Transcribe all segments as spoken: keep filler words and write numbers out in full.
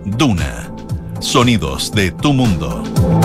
Duna. Sonidos de tu mundo.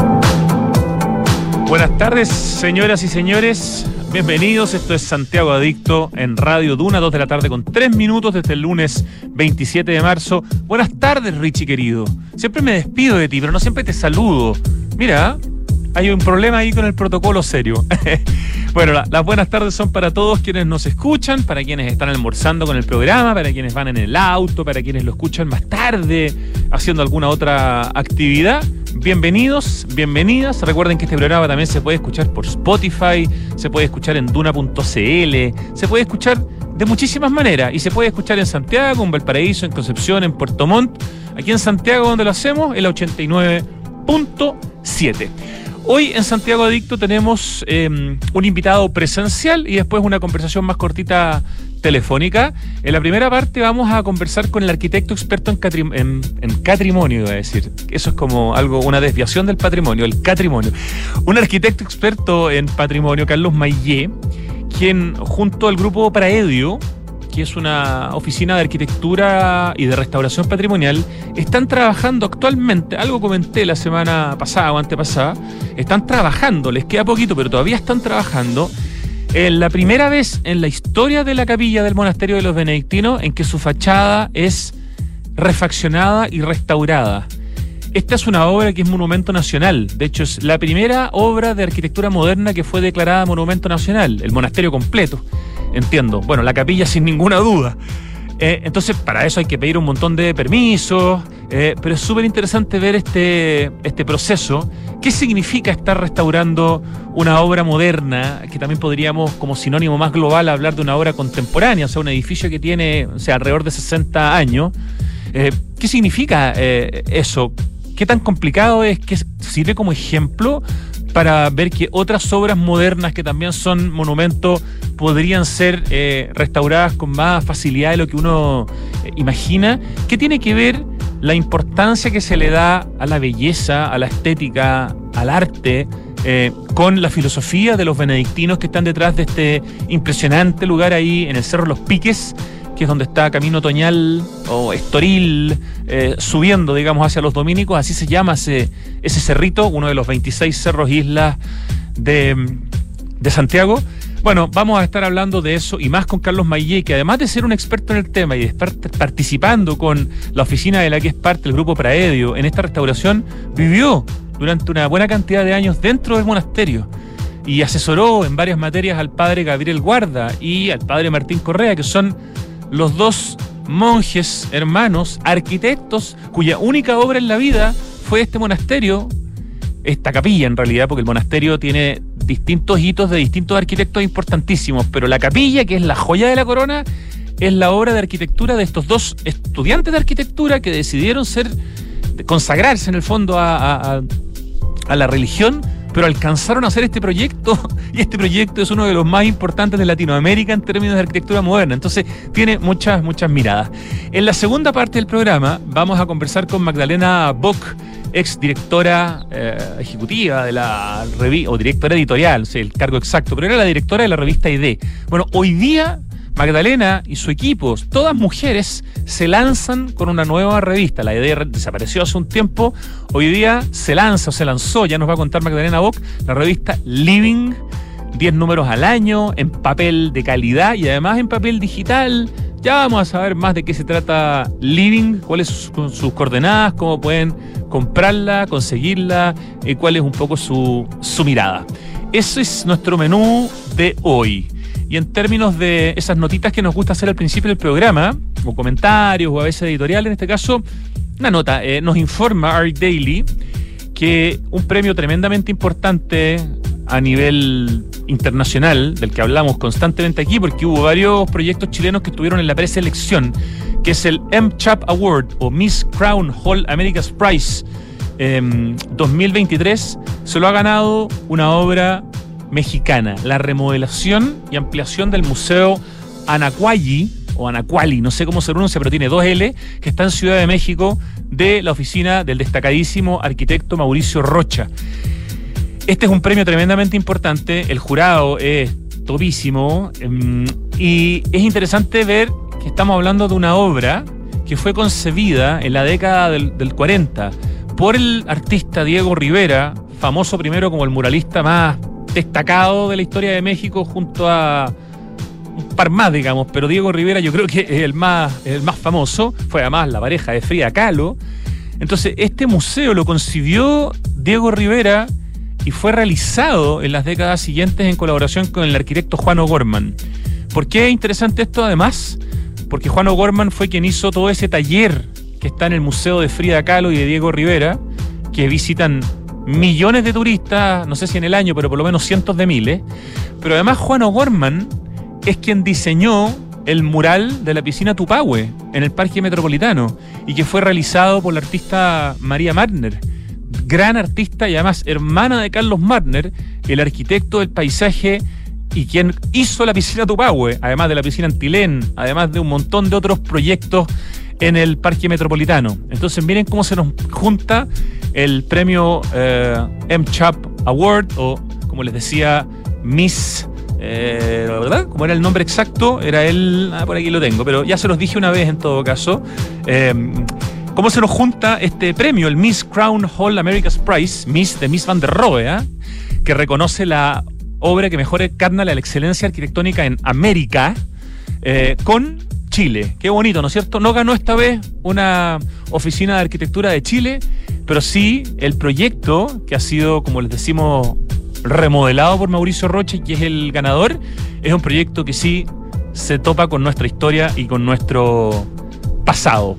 Buenas tardes, señoras y señores. Bienvenidos. Esto es Santiago Adicto en Radio Duna, dos de la tarde con tres minutos desde el lunes veintisiete de marzo. Buenas tardes, Richie querido. Siempre me despido de ti, pero no siempre te saludo. Mira, hay un problema ahí con el protocolo serio. Bueno, la, las buenas tardes son para todos quienes nos escuchan, para quienes están almorzando con el programa, para quienes van en el auto, para quienes lo escuchan más tarde, haciendo alguna otra actividad. Bienvenidos, bienvenidas. Recuerden que este programa también se puede escuchar por Spotify, se puede escuchar en duna punto c l, se puede escuchar de muchísimas maneras y se puede escuchar en Santiago, en Valparaíso, en Concepción, en Puerto Montt. Aquí en Santiago, donde lo hacemos, el ochenta y nueve punto siete. Hoy en Santiago Adicto tenemos eh, un invitado presencial y después una conversación más cortita telefónica. En la primera parte vamos a conversar con el arquitecto experto en, catrim- en, en catrimonio, iba a decir. Eso es como algo, una desviación del patrimonio, el catrimonio. Un arquitecto experto en patrimonio, Carlos Mayé, quien junto al grupo Praedio, que es una oficina de arquitectura y de restauración patrimonial, están trabajando actualmente, algo comenté la semana pasada o antepasada, están trabajando, les queda poquito, pero todavía están trabajando en la primera vez en la historia de la capilla del monasterio de los benedictinos en que su fachada es refaccionada y restaurada. Esta es una obra que es monumento nacional, de hecho es la primera obra de arquitectura moderna que fue declarada monumento nacional, el monasterio completo. Entiendo. Bueno, la capilla sin ninguna duda. Eh, entonces, para eso hay que pedir un montón de permisos, eh, pero es súper interesante ver este, este proceso. ¿Qué significa estar restaurando una obra moderna? Que también podríamos, como sinónimo más global, hablar de una obra contemporánea, o sea, un edificio que tiene, o sea, alrededor de sesenta años. Eh, ¿Qué significa eh, eso? ¿Qué tan complicado es? ¿Qué sirve como ejemplo para ver que otras obras modernas que también son monumentos podrían ser eh, restauradas con más facilidad de lo que uno eh, imagina? ¿Qué tiene que ver la importancia que se le da a la belleza, a la estética, al arte, eh, con la filosofía de los benedictinos que están detrás de este impresionante lugar ahí en el Cerro Los Piques, que es donde está Camino Otoñal o Estoril, eh, subiendo, digamos, hacia los dominicos? Así se llama ese, ese cerrito, uno de los veintiséis cerros islas de, de Santiago. Bueno, vamos a estar hablando de eso y más con Carlos Mayé, que además de ser un experto en el tema y de estar participando con la oficina de la que es parte el grupo Praedio en esta restauración, vivió durante una buena cantidad de años dentro del monasterio y asesoró en varias materias al padre Gabriel Guarda y al padre Martín Correa, que son los dos monjes hermanos, arquitectos, cuya única obra en la vida fue este monasterio, esta capilla en realidad, porque el monasterio tiene distintos hitos de distintos arquitectos importantísimos, pero la capilla, que es la joya de la corona, es la obra de arquitectura de estos dos estudiantes de arquitectura que decidieron ser, consagrarse en el fondo a, a, a la religión, pero alcanzaron a hacer este proyecto, y este proyecto es uno de los más importantes de Latinoamérica en términos de arquitectura moderna. Entonces tiene muchas, muchas miradas. En la segunda parte del programa vamos a conversar con Magdalena Bock, ex directora eh, ejecutiva de la revista, o directora editorial, no sé el cargo exacto, pero era la directora de la revista I D. Bueno, hoy día Magdalena y su equipo, todas mujeres, se lanzan con una nueva revista. La idea desapareció hace un tiempo, hoy día se lanza o se lanzó, ya nos va a contar Magdalena Bock, la revista Living, diez números al año, en papel de calidad y además en papel digital. Ya vamos a saber más de qué se trata Living, cuáles son sus coordenadas, cómo pueden comprarla, conseguirla, y cuál es un poco su, su mirada. Ese es nuestro menú de hoy. Y en términos de esas notitas que nos gusta hacer al principio del programa, o comentarios, o a veces editorial, en este caso, una nota, eh, nos informa Arc Daily que un premio tremendamente importante a nivel internacional, del que hablamos constantemente aquí, porque hubo varios proyectos chilenos que estuvieron en la preselección, que es el M C H A P Award, o Miss Crown Hall America's Prize eh, dos mil veintitrés, se lo ha ganado una obra mexicana, la remodelación y ampliación del Museo Anacualli, o Anacuali, no sé cómo se pronuncia, pero tiene dos L, que está en Ciudad de México, de la oficina del destacadísimo arquitecto Mauricio Rocha. Este es un premio tremendamente importante, el jurado es topísimo, um, y es interesante ver que estamos hablando de una obra que que fue concebida en la década del, del cuarenta por el artista Diego Rivera, famoso primero como el muralista más destacado de la historia de México junto a un par más, digamos, pero Diego Rivera yo creo que es el más, el más famoso, fue además la pareja de Frida Kahlo. Entonces este museo lo concibió Diego Rivera y fue realizado en las décadas siguientes en colaboración con el arquitecto Juan O'Gorman. ¿Por qué es interesante esto además? Porque Juan O'Gorman fue quien hizo todo ese taller que está en el museo de Frida Kahlo y de Diego Rivera, que visitan millones de turistas, no sé si en el año, pero por lo menos cientos de miles. Pero además Juan O'Gorman es quien diseñó el mural de la piscina Tupahue en el Parque Metropolitano y que fue realizado por la artista María Martner, gran artista y además hermana de Carlos Martner, el arquitecto del paisaje y quien hizo la piscina Tupahue, además de la piscina Antilén, además de un montón de otros proyectos en el Parque Metropolitano. Entonces miren cómo se nos junta el premio eh, M C H A P Award, o como les decía, Miss, eh, ¿verdad? Como era el nombre exacto, era el, ah, por aquí lo tengo, pero ya se los dije una vez en todo caso. Eh, cómo se nos junta este premio, el Miss Crown Hall America's Prize, Miss de Miss Van der Rohe, ¿eh? Que reconoce la obra que mejor encarna la excelencia arquitectónica en América, eh, con Chile. Qué bonito, ¿no es cierto? No ganó esta vez una oficina de arquitectura de Chile, pero sí el proyecto que ha sido, como les decimos, remodelado por Mauricio Rocha, que es el ganador, es un proyecto que sí se topa con nuestra historia y con nuestro pasado.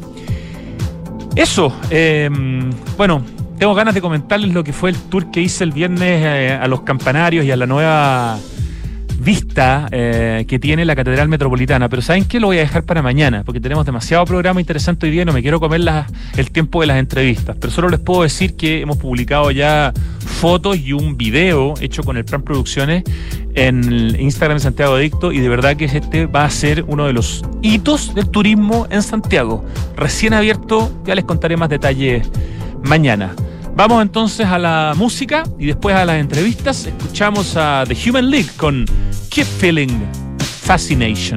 Eso, eh, bueno, tengo ganas de comentarles lo que fue el tour que hice el viernes eh, a los campanarios y a la nueva vista eh, que tiene la Catedral Metropolitana, pero ¿saben qué? Lo voy a dejar para mañana, porque tenemos demasiado programa interesante hoy día, no me quiero comer las, el tiempo de las entrevistas, pero solo les puedo decir que hemos publicado ya fotos y un video hecho con el Plan Producciones en el Instagram de Santiago Adicto, y de verdad que este va a ser uno de los hitos del turismo en Santiago, recién abierto, ya les contaré más detalles mañana. Vamos entonces a la música y después a las entrevistas. Escuchamos a The Human League con Keep Feeling Fascination.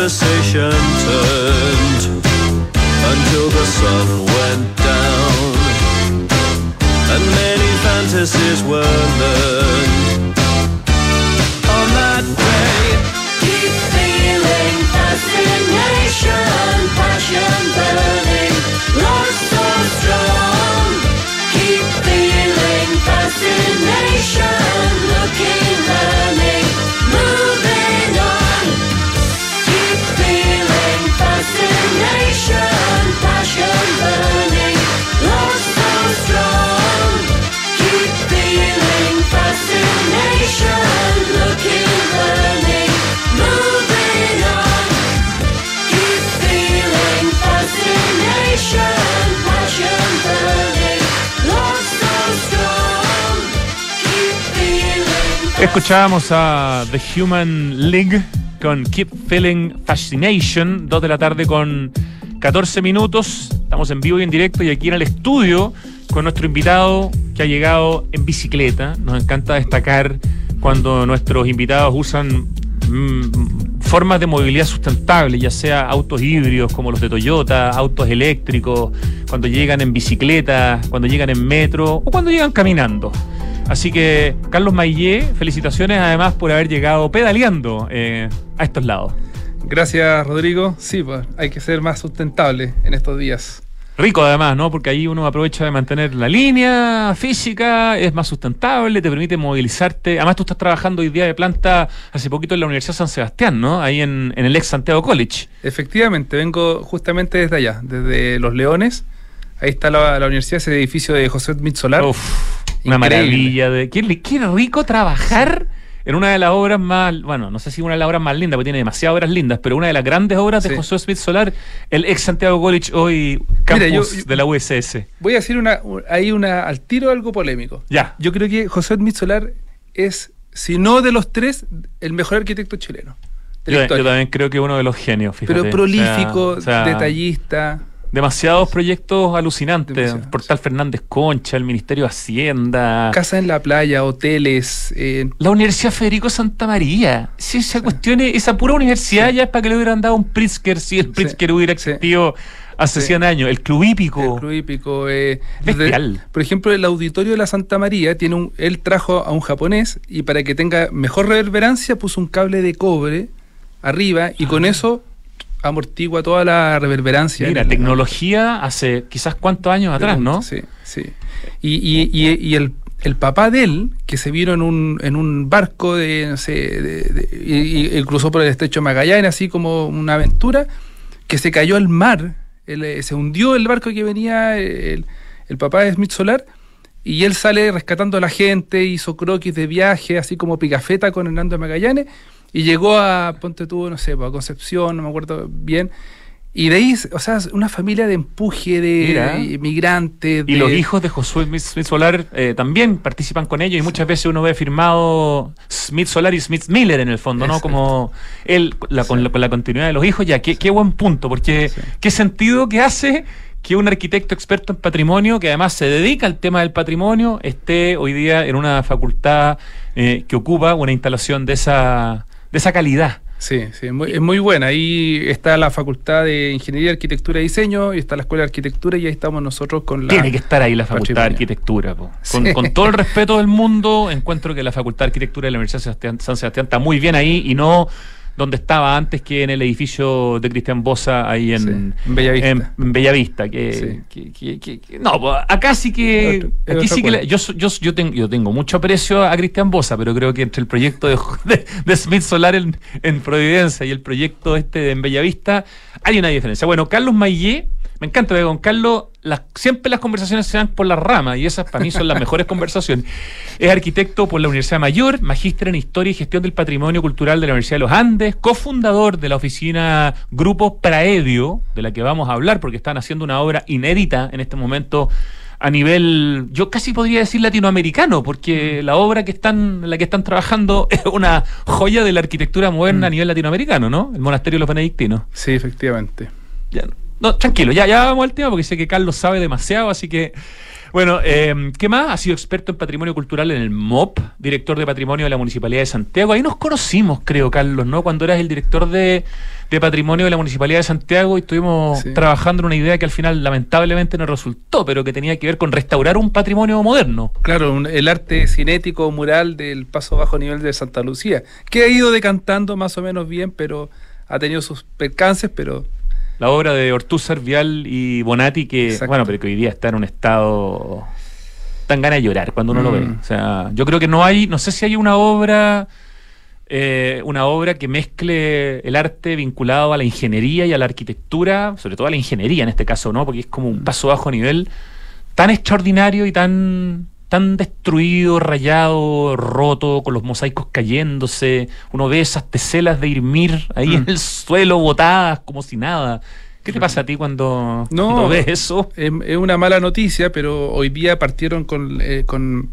conversation turned until the sun went down, and many fantasies were learned on that day. Keep feeling fascination, passion burning, love so strong. Keep feeling fascination, looking, learning, moving on. Keep feeling fascination, passion burning, love so strong. Keep feeling fascination, looking, learning, moving on. Keep feeling fascination, passion burning, love so strong. Keep feeling. Escuchábamos a The Human League con Keep Feeling Fascination, dos de la tarde con catorce minutos. Estamos en vivo y en directo y aquí en el estudio con nuestro invitado que ha llegado en bicicleta. Nos encanta destacar cuando nuestros invitados usan mm, formas de movilidad sustentable, ya sea autos híbridos como los de Toyota, autos eléctricos, cuando llegan en bicicleta, cuando llegan en metro o cuando llegan caminando. Así que, Carlos Maillé, felicitaciones además por haber llegado pedaleando eh, a estos lados. Gracias, Rodrigo. Sí, pues hay que ser más sustentable en estos días. Rico además, ¿no? Porque ahí uno aprovecha de mantener la línea física, es más sustentable, te permite movilizarte. Además tú estás trabajando hoy día de planta hace poquito en la Universidad San Sebastián, ¿no? Ahí en, en el ex Santiago College. Efectivamente, vengo justamente desde allá, desde Los Leones. Ahí está la, la universidad, ese edificio de José Smith Solar. Uf, una maravilla. De, qué, qué rico trabajar en una de las obras más, bueno, no sé si una de las obras más lindas, porque tiene demasiadas obras lindas, pero una de las grandes obras de Sí. José Smith Solar, el ex Santiago College, hoy campus Mira, yo- yo- de la U S S. Voy a decir una, ahí una, al tiro algo polémico. Ya. Yo creo que José Smith Solar es, si no de los tres, el mejor arquitecto chileno de la Yo, historia. yo también creo que uno de los genios, fíjate. Pero prolífico, O sea, o sea, detallista. demasiados proyectos alucinantes. Demasiado, Portal Fernández Concha, el Ministerio de Hacienda, Casa en la playa, hoteles. Eh, la Universidad Federico Santa María. Si esa cuestión, es- esa pura universidad Sí. ya es para que le hubieran dado un Pritzker si el Sí. Pritzker hubiera Sí. existido hace Sí. cien años. El Club Hípico. El Club Hípico, eh, Bestial. desde- por ejemplo, el auditorio de la Santa María tiene un, él trajo a un japonés y para que tenga mejor reverberancia puso un cable de cobre arriba y con eso amortigua toda la reverberancia. Mira, en el- tecnología hace quizás cuántos años atrás, ¿no? Sí, sí. Y, y, y, y el, el papá de él, que se vino en un, en un barco de, no sé, de- de- y, y cruzó por el estrecho de Magallanes, así como una aventura, que se cayó al mar, él, eh, se hundió el barco que venía, el, el papá de Smith Solar, y él sale rescatando a la gente, hizo croquis de viaje, así como Picafetta con Hernando de Magallanes, y llegó a, ponte tú, no sé, pues, a Concepción, no me acuerdo bien, y de ahí, o sea, una familia de empuje, de Mira. migrantes. Y de- los hijos de Josué Smith, Smith Solar eh, también participan con ellos y muchas veces uno ve firmado Smith Solar y Smith Miller en el fondo, ¿no? Exacto. Como él, la, con, la, con la continuidad de los hijos, ya, qué, qué buen punto, porque Sí. qué sentido que hace que un arquitecto experto en patrimonio, que además se dedica al tema del patrimonio, esté hoy día en una facultad eh, que ocupa una instalación de esa, de esa calidad. Sí, sí, es muy, es muy buena. Ahí está la Facultad de Ingeniería, Arquitectura y Diseño, y está la Escuela de Arquitectura, y ahí estamos nosotros con la... Tiene que estar ahí la Facultad de patrimonio. Arquitectura. Po. Con, Sí. con todo el respeto del mundo, encuentro que la Facultad de Arquitectura de la Universidad Sebastián- San Sebastián está muy bien ahí y no donde estaba antes, que en el edificio de Cristian Bosa, ahí en, Sí, en Bellavista. en- en Bellavista, que, Sí. que- que- que- que- no, pues, acá sí que Otro- es aquí otra sí que la- cuenta. yo, so- yo, yo, tengo, yo tengo mucho aprecio a Cristian Bosa, pero creo que entre el proyecto de, de, de Smith Solar en, en Providencia y el proyecto este de en Bellavista hay una diferencia. Bueno, Carlos Maillé, me encanta, porque con Carlos las, siempre las conversaciones se dan por las ramas y esas para mí son las mejores conversaciones. Es arquitecto por la Universidad Mayor, magíster en Historia y Gestión del Patrimonio Cultural de la Universidad de los Andes, cofundador de la oficina Grupo Praedio, de la que vamos a hablar porque están haciendo una obra inédita en este momento a nivel, yo casi podría decir latinoamericano, porque la obra que están, la que están trabajando es una joya de la arquitectura moderna Mm. a nivel latinoamericano, ¿no? El monasterio de los benedictinos. Sí, efectivamente. Ya, no, tranquilo, ya, ya vamos al tema porque sé que Carlos sabe demasiado, así que... Bueno, eh, ¿qué más? Ha sido experto en patrimonio cultural en el M O P, director de patrimonio de la Municipalidad de Santiago. Ahí nos conocimos, creo, Carlos, ¿no? Cuando eras el director de, de patrimonio de la Municipalidad de Santiago y estuvimos Sí. trabajando en una idea que al final lamentablemente no resultó, pero que tenía que ver con restaurar un patrimonio moderno. Claro, un- el arte cinético mural del paso bajo nivel de Santa Lucía, que ha ido decantando más o menos bien, pero ha tenido sus percances, pero La obra de Ortúzar, Vial y Bonatti, que, Exacto. bueno, pero que hoy día está en un estado... tan ganas de llorar cuando uno Mm. lo ve. O sea, yo creo que no hay, no sé si hay una obra... Eh, una obra que mezcle el arte vinculado a la ingeniería y a la arquitectura, sobre todo a la ingeniería en este caso, ¿no? Porque es como un paso bajo nivel tan extraordinario y tan, tan destruido, rayado, roto, con los mosaicos cayéndose. Uno ve esas teselas de Irmir ahí Mm. en el suelo botadas como si nada. ¿Qué te pasa a ti cuando, No. cuando ves eso? es, es una mala noticia, pero hoy día partieron con, eh, con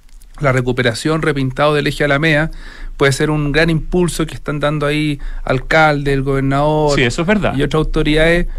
la recuperación repintado del eje Alameda. Puede ser un gran impulso que están dando ahí alcalde, el gobernador Sí, eso es verdad. y otras autoridades,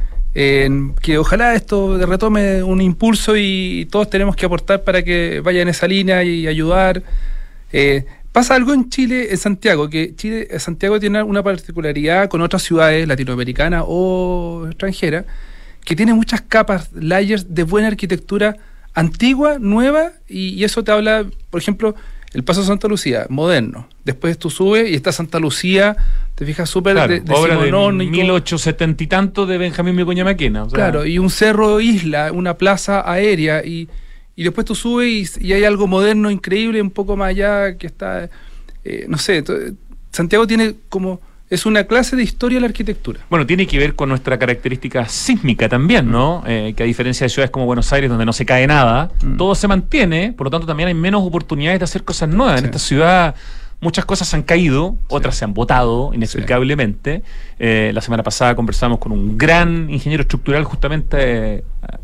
en que ojalá esto retome un impulso y todos tenemos que aportar para que vaya en esa línea y ayudar. Eh, pasa algo en Chile, en Santiago, que Chile, Santiago tiene una particularidad con otras ciudades latinoamericanas o extranjeras, que tiene muchas capas, layers de buena arquitectura antigua, nueva, y, y eso te habla, por ejemplo, el Paso Santa Lucía, moderno. Después tú subes y está Santa Lucía, te fijas súper Claro, de, de obra de decimonónico. mil ochocientos setenta y tanto de Benjamín Vicuña Maquena. O sea, Claro, y un cerro isla, una plaza aérea, y, y después tú subes y, y hay algo moderno, increíble, un poco más allá, que está, eh, no sé, to- Santiago tiene como, es una clase de historia de la arquitectura. Bueno, tiene que ver con nuestra característica sísmica también, ¿no? Eh, que a diferencia de ciudades como Buenos Aires, donde no se cae nada, Mm. todo se mantiene, por lo tanto también hay menos oportunidades de hacer cosas nuevas. En Sí. esta ciudad muchas cosas han caído, otras se han botado inexplicablemente. Eh, la semana pasada conversamos con un gran ingeniero estructural justamente eh,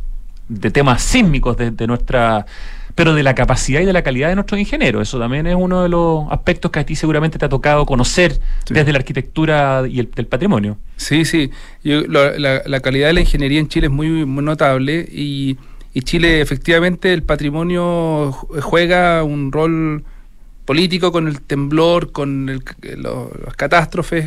de temas sísmicos de, de nuestra... pero de la capacidad y de la calidad de nuestros ingenieros. Eso también es uno de los aspectos que a ti seguramente te ha tocado conocer Sí. desde la arquitectura y el del patrimonio. Sí, sí. Yo- lo- la, la calidad de la ingeniería en Chile es muy, muy notable y, y Chile efectivamente el patrimonio ju- juega un rol político con el temblor, con el, lo- las catástrofes,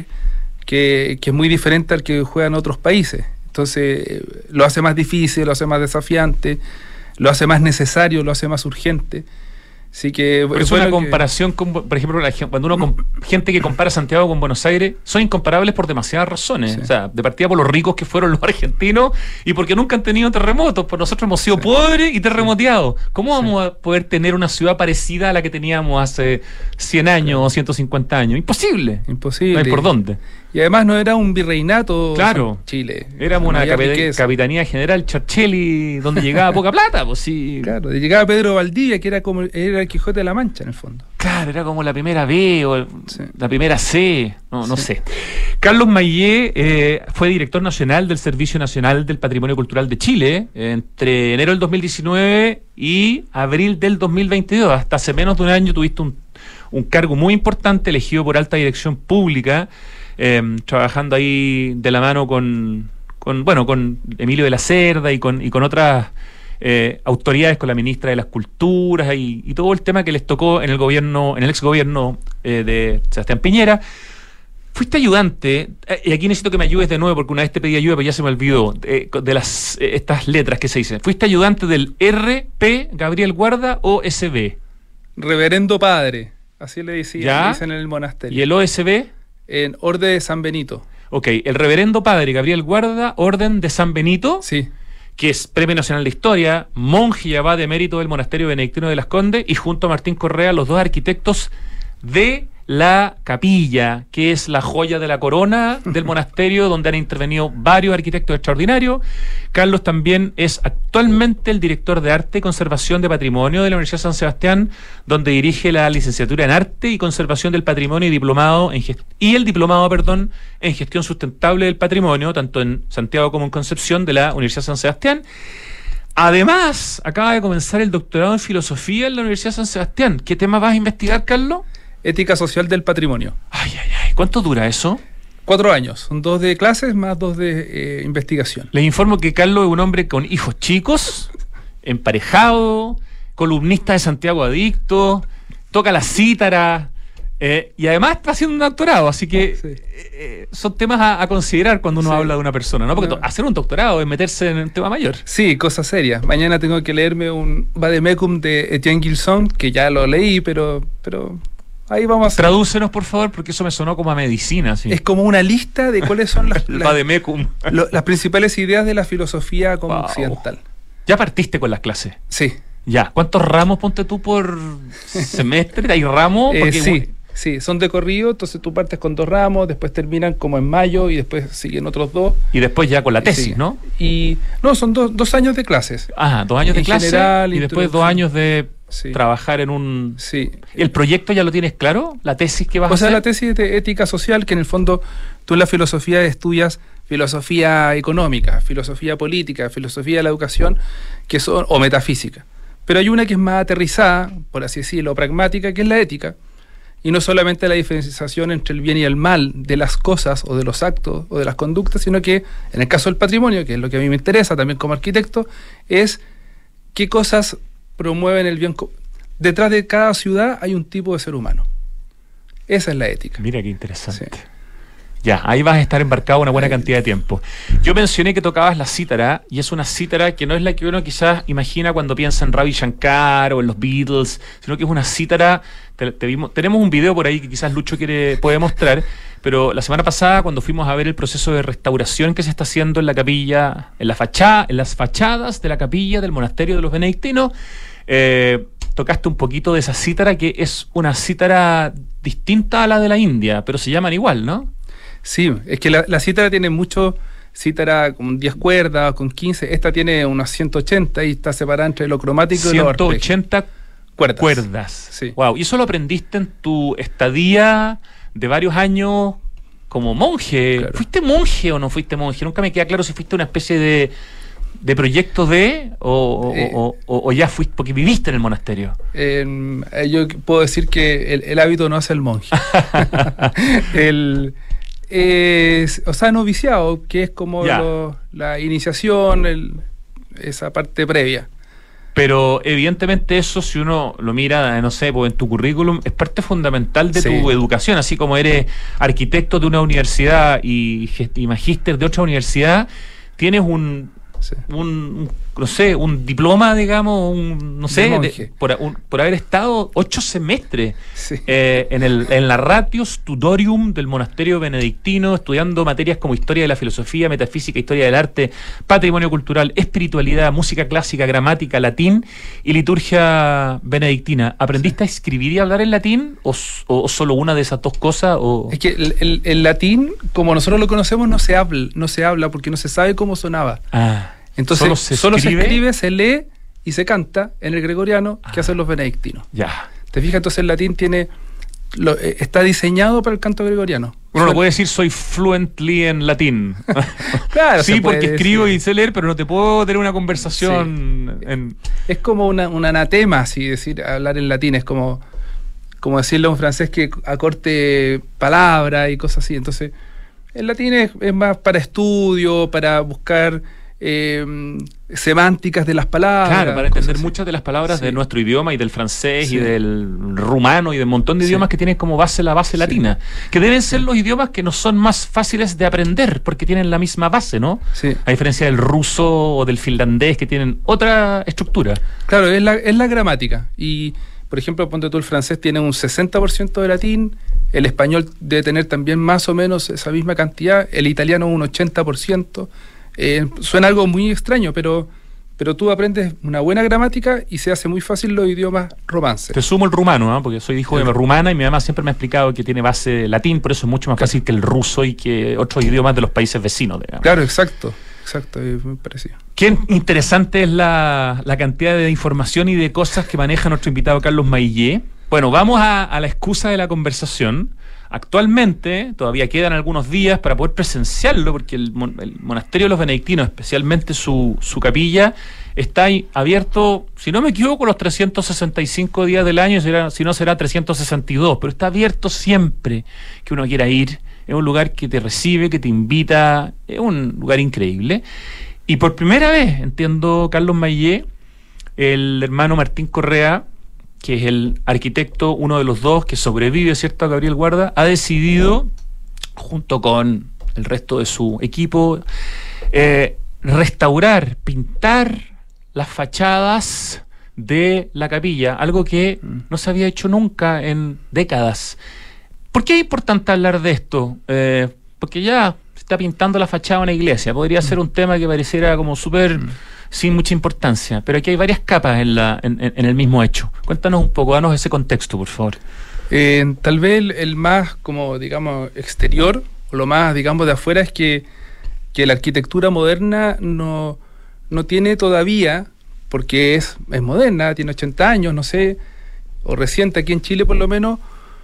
que, que es muy diferente al que juegan otros países. Entonces eh, lo hace más difícil, lo hace más desafiante, lo hace más necesario, lo hace más urgente. Así que Pero es bueno una que- comparación con, por ejemplo, la gen- cuando uno com- gente que compara Santiago con Buenos Aires, son incomparables por demasiadas razones. Sí. O sea, de partida por los ricos que fueron los argentinos y porque nunca han tenido terremotos, pues nosotros hemos sido pobres y terremoteados. ¿Cómo vamos a poder tener una ciudad parecida a la que teníamos hace cien años o ciento cincuenta años? Imposible. Imposible. No hay por dónde. Y además no era un virreinato Claro. Chile. Éramos No una había capita- riqueza. capitanía general Churchill donde llegaba poca plata, pues sí. Claro, llegaba Pedro Valdivia, que era como era el Quijote de la Mancha en el fondo. Claro, era como la primera B o el- Sí. la primera C, no, no Sí. sé. Carlos Mayé eh, fue director nacional del Servicio Nacional del Patrimonio Cultural de Chile eh, entre enero del dos mil diecinueve y abril del dos mil veintidós. Hasta hace menos de un año tuviste un, un cargo muy importante elegido por alta dirección pública, eh, trabajando ahí de la mano con, con bueno, con Emilio de la Cerda y con, y con otras eh, autoridades, con la ministra de las Culturas y, y todo el tema que les tocó en el gobierno, en el ex gobierno eh, de Sebastián Piñera. Fuiste ayudante, eh, y aquí necesito que me ayudes de nuevo porque una vez te pedí ayuda pero ya se me olvidó, eh, de las eh, estas letras que se dicen. Fuiste ayudante del R P Gabriel Guarda o S B. Reverendo Padre, así le decían, Ya. le dicen en el monasterio. ¿Y el O S B? En Orden de San Benito. Ok, el reverendo padre Gabriel Guarda, Orden de San Benito, Sí, que es Premio Nacional de Historia, monje y abad de mérito del Monasterio Benedictino de las Condes, y junto a Martín Correa, los dos arquitectos de la capilla, que es la joya de la corona del monasterio, donde han intervenido varios arquitectos extraordinarios. Carlos también es actualmente el director de Arte y Conservación de Patrimonio de la Universidad de San Sebastián, donde dirige la licenciatura en Arte y Conservación del Patrimonio y diplomado en gest- y el diplomado, perdón, en Gestión Sustentable del Patrimonio, tanto en Santiago como en Concepción, de la Universidad de San Sebastián. Además, acaba de comenzar el doctorado en Filosofía en la Universidad de San Sebastián. ¿Qué tema vas a investigar, Carlos? Ética Social del Patrimonio. Ay, ay, ay. ¿Cuánto dura eso? Cuatro años, son dos de clases más dos de eh, investigación. Les informo que Carlos es un hombre con hijos chicos, emparejado, columnista de Santiago Adicto, toca la cítara, eh, y además está haciendo un doctorado, así que Sí. eh, son temas a, a considerar cuando uno Sí. habla de una persona, ¿no? Porque No. to- hacer un doctorado es meterse en un tema mayor. Sí, cosa seria. Mañana tengo que leerme un Vademecum de Etienne Gilson, que ya lo leí, pero, pero ahí vamos a hacer. Tradúcenos, por favor, porque eso me sonó como a medicina, sí. Es como una lista de cuáles son las, El las, vademecum. lo- las principales ideas de la filosofía como Wow. occidental. Ya partiste con las clases. Sí. Ya. ¿Cuántos ramos ponte tú por semestre? ¿Hay ramos? Eh, Porque sí, sí, son de corrido, entonces tú partes con dos ramos, después terminan como en mayo y después siguen otros dos. Y después ya con la y tesis, siguen. ¿no? Y no, son dos, dos años de clases. Ajá, dos años de En clase general, y después dos introducción. años de Sí. trabajar en un... Sí. ¿El proyecto ya lo tienes claro? ¿La tesis que vas O a sea, hacer? la tesis de ética social, que en el fondo tú en la filosofía estudias filosofía económica, filosofía política, filosofía de la educación, que son, o metafísica. Pero hay una que es más aterrizada, por así decirlo, pragmática, que es la ética. Y no solamente la diferenciación entre el bien y el mal de las cosas o de los actos o de las conductas, sino que en el caso del patrimonio, que es lo que a mí me interesa también como arquitecto, es qué cosas promueven el bien. co- Detrás de cada ciudad hay un tipo de ser humano. Esa es la ética. Mira qué interesante. Sí. Ya, ahí vas a estar embarcado una buena cantidad de tiempo. Yo mencioné que tocabas la cítara, y es una cítara que no es la que uno quizás imagina cuando piensa en Ravi Shankar o en los Beatles, sino que es una cítara. Te, te vimos, tenemos un video por ahí que quizás Lucho quiere, puede mostrar, pero la semana pasada, cuando fuimos a ver el proceso de restauración que se está haciendo en la capilla, en la fachada, en las fachadas de la capilla del monasterio de los benedictinos, eh, tocaste un poquito de esa cítara, que es una cítara distinta a la de la India, pero se llaman igual, ¿no? Sí, es que la, la cítara tiene mucho, cítara con diez cuerdas, con quince, esta tiene unas ciento ochenta y está separada entre lo cromático y lo ciento arpegio. ochenta Cuerdas. cuerdas. Sí. Wow. ¿Y eso lo aprendiste en tu estadía de varios años como monje? Claro. ¿Fuiste monje o no fuiste monje? Nunca me queda claro si fuiste una especie de, de proyecto de o, o- Eh. o- o- o ya fuiste porque viviste en el monasterio. Eh, yo puedo decir que el, el hábito no hace el monje. el, es- o sea, noviciado, que es como Ya. lo- la iniciación, el- esa parte previa. Pero evidentemente eso, si uno lo mira, no sé, pues en tu currículum, es parte fundamental de Sí. tu educación. Así como eres arquitecto de una universidad y, gest- y magíster de otra universidad, tienes un, Sí. un, un, no sé, un diploma, digamos, un, no De sé, de- monje. por, un- por haber estado ocho semestres Sí. eh, en, el, en la Ratio Studorium del monasterio benedictino, estudiando materias como historia de la filosofía, metafísica, historia del arte, patrimonio cultural, espiritualidad, música clásica, gramática, latín y liturgia benedictina. ¿Aprendiste a escribir y hablar en latín o, s- o solo una de esas dos cosas? O... Es que el, el- el latín, como nosotros lo conocemos, no se habla, no se habla porque no se sabe cómo sonaba. Ah, Entonces, ¿solo solo se se, escribe? escribe, se lee y se canta en el gregoriano que Ah. hacen los benedictinos. ya. ¿Te fijas? Entonces el latín tiene lo- eh, está diseñado para el canto gregoriano. Uno no Suena- puede decir soy fluently en latín. Claro, sí, se puede porque escribo decir. y sé leer, pero no te puedo tener una conversación en... Es como una, un anatema, así decir, hablar en latín. Es como, como decirle a un francés que acorte palabras y cosas así. Entonces, el latín es, es más para estudio, para buscar eh, semánticas de las palabras. Claro, para entender cosas así. muchas de las palabras Sí. de nuestro idioma y del francés y Sí. del rumano y de un montón de Sí. idiomas que tienen como base la base Sí. latina, que deben ser los idiomas que nos son más fáciles de aprender porque tienen la misma base, ¿no? Sí. A diferencia del ruso o del finlandés que tienen otra estructura. Claro, es la, es la gramática. Y, por ejemplo, ponte tú, el francés tiene un sesenta por ciento de latín, el español debe tener también más o menos esa misma cantidad, el italiano un ochenta por ciento. Eh, suena algo muy extraño, pero, pero tú aprendes una buena gramática y se hace muy fácil los idiomas romances. Te sumo el rumano, ¿no? Porque soy hijo de Sí. rumana y mi mamá siempre me ha explicado que tiene base latín, por eso es mucho más fácil que el ruso y que otros idiomas de los países vecinos, digamos. Claro, exacto, exacto, es muy parecido. Qué interesante es la, la cantidad de información y de cosas que maneja nuestro invitado Carlos Maillé. Bueno, vamos a, a la excusa de la conversación. Actualmente, todavía quedan algunos días para poder presenciarlo, porque el, mon- el monasterio de los benedictinos, especialmente su, su capilla, está ahí abierto, si no me equivoco, los trescientos sesenta y cinco días del año, será, si no será trescientos sesenta y dos, pero está abierto siempre que uno quiera ir es un lugar que te recibe, que te invita, es un lugar increíble. Y por primera vez, entiendo, Carlos Mayé, el hermano Martín Correa, que es el arquitecto, uno de los dos que sobrevive, ¿cierto?, a Gabriel Guarda, ha decidido, junto con el resto de su equipo, eh, restaurar, pintar las fachadas de la capilla, algo que no se había hecho nunca en décadas. ¿Por qué es importante hablar de esto? Eh, porque ya se está pintando la fachada de una iglesia. Podría ser un tema que pareciera como súper sin mucha importancia, pero aquí hay varias capas en, la, en, en el mismo hecho. Cuéntanos un poco, danos ese contexto, por favor. Eh, tal vez el, el más, como digamos, exterior, o lo más, digamos, de afuera, es que, que la arquitectura moderna no, no tiene todavía, porque es, es moderna, tiene ochenta años, no sé, o reciente aquí en Chile por lo menos,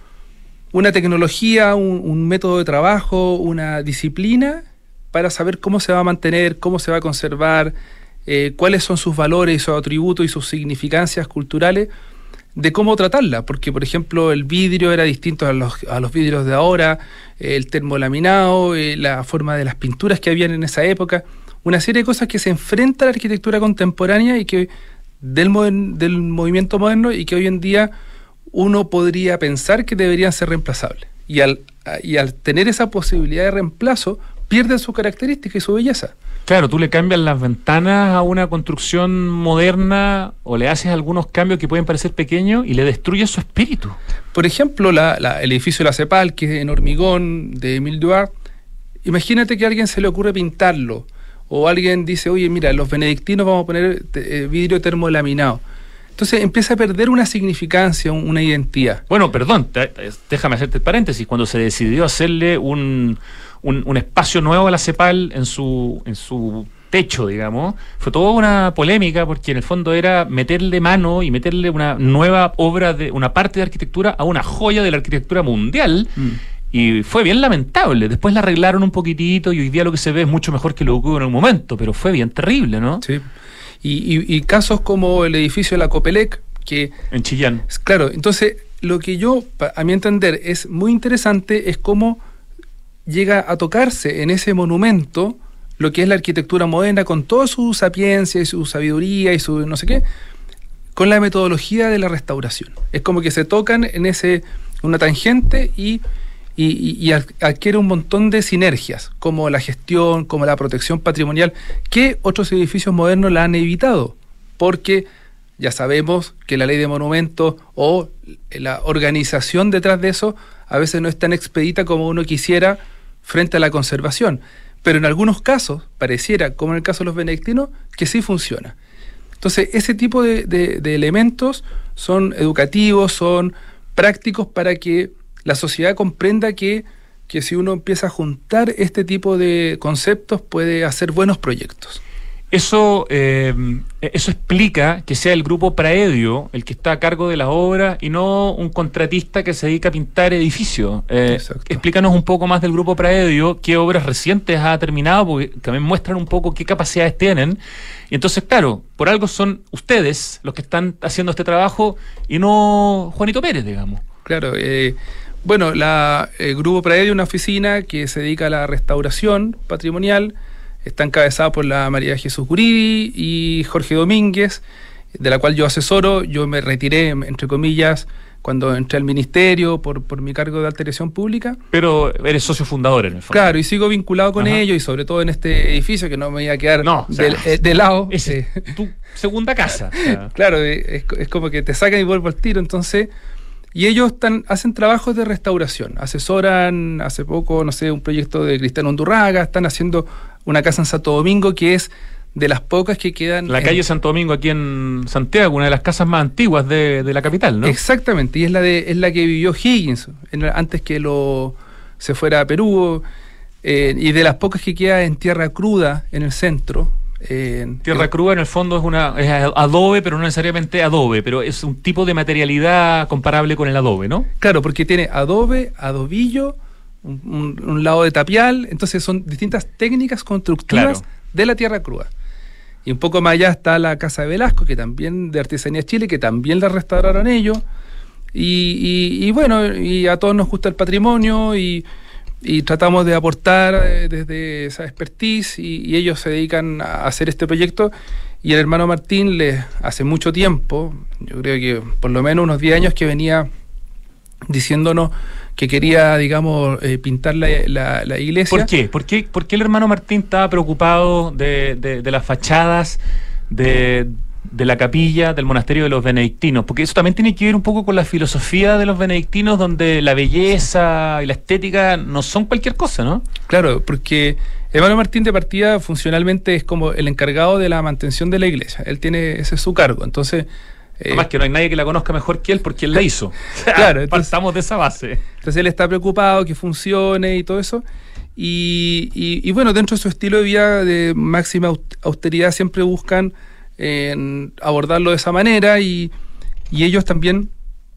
una tecnología, un, un método de trabajo, una disciplina para saber cómo se va a mantener, cómo se va a conservar, eh, cuáles son sus valores, sus atributos y sus significancias culturales, de cómo tratarla, porque por ejemplo el vidrio era distinto a los, a los vidrios de ahora, el termolaminado, eh, la forma de las pinturas que habían en esa época, una serie de cosas que se enfrenta a la arquitectura contemporánea y que del, modern, del movimiento moderno, y que hoy en día uno podría pensar que deberían ser reemplazables. Y al, y al tener esa posibilidad de reemplazo, pierden su característica y su belleza. Claro, tú le cambias las ventanas a una construcción moderna o le haces algunos cambios que pueden parecer pequeños y le destruyes su espíritu. Por ejemplo, la, la, el edificio de la CEPAL, que es en hormigón, de Émile Duart, imagínate que a alguien se le ocurre pintarlo, o alguien dice, oye, mira, los benedictinos vamos a poner te, vidrio termolaminado. Entonces empieza a perder una significancia, una identidad. Bueno, perdón, te, te, déjame hacerte el paréntesis. Cuando se decidió hacerle un, un, un espacio nuevo a la CEPAL en su, en su techo, digamos, fue toda una polémica, porque en el fondo era meterle mano y meterle una nueva obra, de una parte de arquitectura a una joya de la arquitectura mundial. Mm. Y fue bien lamentable. Después la arreglaron un poquitito y hoy día lo que se ve es mucho mejor que lo que hubo en un momento, pero fue bien terrible, ¿no? Sí. Y, y, y casos como el edificio de la Copelec, que... En Chillán. Claro, entonces lo que yo, a mi entender, es muy interesante es cómo llega a tocarse en ese monumento lo que es la arquitectura moderna, con toda su sapiencia y su sabiduría y su no sé qué, con la metodología de la restauración. Es como que se tocan en ese una tangente y... Y, y, y adquiere un montón de sinergias, como la gestión, como la protección patrimonial, que otros edificios modernos la han evitado, porque ya sabemos que la ley de monumentos o la organización detrás de eso a veces no es tan expedita como uno quisiera frente a la conservación, pero en algunos casos pareciera, como en el caso de los benedictinos, que sí funciona. Entonces ese tipo de, de, de elementos son educativos, son prácticos para que la sociedad comprenda que, que si uno empieza a juntar este tipo de conceptos puede hacer buenos proyectos. Eso, eh, eso explica que sea el grupo Praedio el que está a cargo de las obras y no un contratista que se dedica a pintar edificios. Eh, explícanos un poco más del grupo Praedio, qué obras recientes ha terminado, porque también muestran un poco qué capacidades tienen. Y entonces, claro, por algo son ustedes los que están haciendo este trabajo y no Juanito Pérez, digamos. Claro, eh, bueno, la, el Grupo Praedio es una oficina que se dedica a la restauración patrimonial, está encabezada por la María Jesús Guridi y Jorge Domínguez, de la cual yo asesoro. Yo me retiré, entre comillas, cuando entré al ministerio por, por mi cargo de alteración pública. Pero eres socio fundador en el fondo. Claro, y sigo vinculado con Ajá. ellos, y sobre todo en este edificio, que no me iba a quedar no, o sea, de, de lado. Es eh. tu segunda casa. O sea. Claro, es, es como que te sacan y vuelvo al tiro, entonces... Y ellos están, hacen trabajos de restauración, asesoran hace poco, no sé, un proyecto de Cristiano Undurraga, están haciendo una casa en Santo Domingo que es de las pocas que quedan... La en... calle Santo Domingo aquí en Santiago, una de las casas más antiguas de, de la capital, ¿no? Exactamente, y es la de es la que vivió Higgins en, antes que lo se fuera a Perú, eh, y de las pocas que queda en tierra cruda en el centro. Eh, Tierra cruda en el fondo es una es adobe, pero no necesariamente adobe, pero es un tipo de materialidad comparable con el adobe, ¿no? Claro, porque tiene adobe, adobillo, un, un, un lado de tapial, entonces son distintas técnicas constructivas claro. de la tierra cruda. Y un poco más allá está la Casa de Velasco, que también de Artesanías Chile, que también la restauraron ellos. Y, y, y bueno, y a todos nos gusta el patrimonio y y tratamos de aportar eh, desde esa expertise y, y ellos se dedican a hacer este proyecto. Y el hermano Martín, le, hace mucho tiempo, yo creo que por lo menos unos diez años, que venía diciéndonos que quería, digamos, eh, pintar la, la, la iglesia. ¿Por qué? ¿Por qué? ¿Por qué el hermano Martín estaba preocupado de, de, de las fachadas de, de la capilla del monasterio de los benedictinos? Porque eso también tiene que ver un poco con la filosofía de los benedictinos, donde la belleza y la estética no son cualquier cosa, ¿no? Claro, porque el hermano Martín, de partida, funcionalmente es como el encargado de la mantención de la iglesia. Él tiene, ese es su cargo. Entonces, eh, además que no hay nadie que la conozca mejor que él, porque él la hizo. Claro, entonces, partamos de esa base. Entonces él está preocupado que funcione y todo eso. Y, y, y bueno, dentro de su estilo de vida de máxima austeridad, siempre buscan eh, abordarlo de esa manera. Y, y ellos también,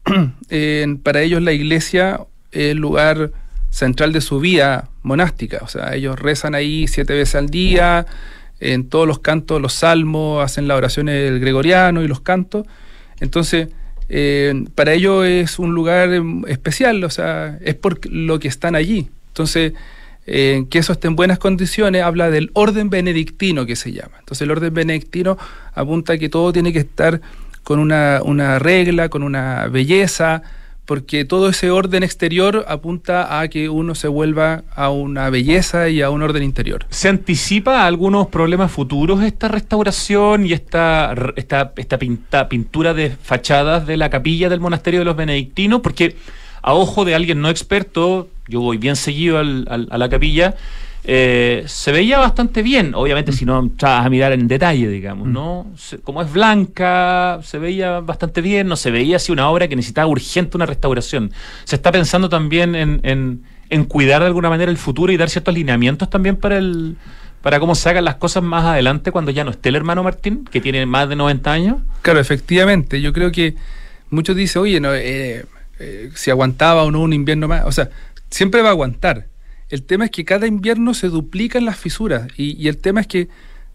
eh, para ellos la iglesia es el lugar central de su vida monástica. O sea, ellos rezan ahí siete veces al día, en todos los cantos, los salmos, hacen las oraciones del gregoriano y los cantos. Entonces, eh, para ellos es un lugar especial, o sea, es por lo que están allí. Entonces, eh, que eso esté en buenas condiciones, habla del orden benedictino, que se llama. Entonces, el orden benedictino apunta a que todo tiene que estar con una, una regla, con una belleza, porque todo ese orden exterior apunta a que uno se vuelva a una belleza y a un orden interior. ¿Se anticipa a algunos problemas futuros esta restauración y esta, esta, esta pinta, pintura de fachadas de la capilla del monasterio de los benedictinos? Porque a ojo de alguien no experto, yo voy bien seguido al, al, a la capilla, Eh, se veía bastante bien, obviamente, mm. si no entras a mirar en detalle, digamos, mm. ¿no? Se, como es blanca, se veía bastante bien, no se veía así una obra que necesitaba urgente una restauración. Se está pensando también en, en, en cuidar de alguna manera el futuro y dar ciertos lineamientos también para el para cómo se hagan las cosas más adelante cuando ya no esté el hermano Martín, que tiene más de noventa años. Claro, efectivamente, yo creo que muchos dicen, oye, no, eh, eh, si aguantaba o no un invierno más, o sea, siempre va a aguantar. El tema es que cada invierno se duplican las fisuras y, y el tema es que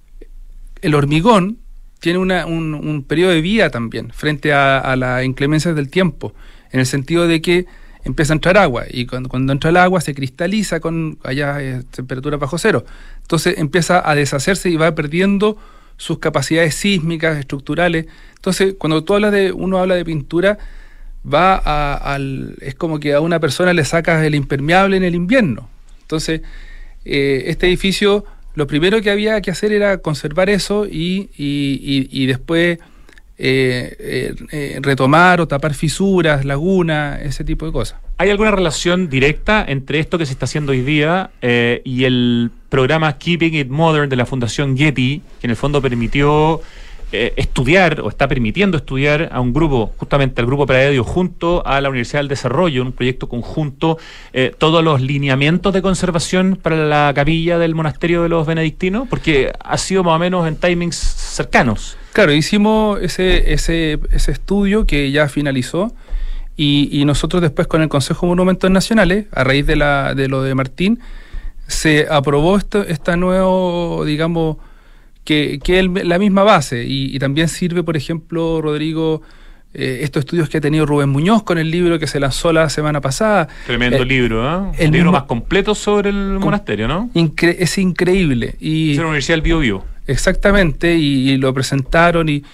el hormigón tiene una, un, un periodo de vida también frente a, a las inclemencias del tiempo, en el sentido de que empieza a entrar agua y cuando, cuando entra el agua se cristaliza con allá eh, temperatura bajo cero. Entonces empieza a deshacerse y va perdiendo sus capacidades sísmicas, estructurales. Entonces, cuando tú hablas de, uno habla de pintura, va a, al, es como que a una persona le sacas el impermeable en el invierno. Entonces, eh, este edificio, lo primero que había que hacer era conservar eso y, y, y, y después eh, eh, eh, retomar o tapar fisuras, lagunas, ese tipo de cosas. ¿Hay alguna relación directa entre esto que se está haciendo hoy día eh, y el programa Keeping It Modern de la Fundación Getty, que en el fondo permitió Eh, estudiar o está permitiendo estudiar a un grupo, justamente al Grupo Praedio, junto a la Universidad del Desarrollo, un proyecto conjunto, eh, todos los lineamientos de conservación para la capilla del monasterio de los benedictinos? Porque ha sido más o menos en timings cercanos. Claro, hicimos ese, ese, ese estudio que ya finalizó y, y nosotros después con el Consejo de Monumentos Nacionales, a raíz de, la, de lo de Martín, se aprobó esto, esta nuevo, digamos, que, que es la misma base y, y también sirve, por ejemplo, Rodrigo, eh, estos estudios que ha tenido Rubén Muñoz con el libro que se lanzó la semana pasada. Tremendo eh, libro, ¿eh? El, el libro mismo, más completo sobre el monasterio, ¿no? Incre- es increíble. Y, es la Universidad del Bío Bío. Exactamente, y, y lo presentaron y,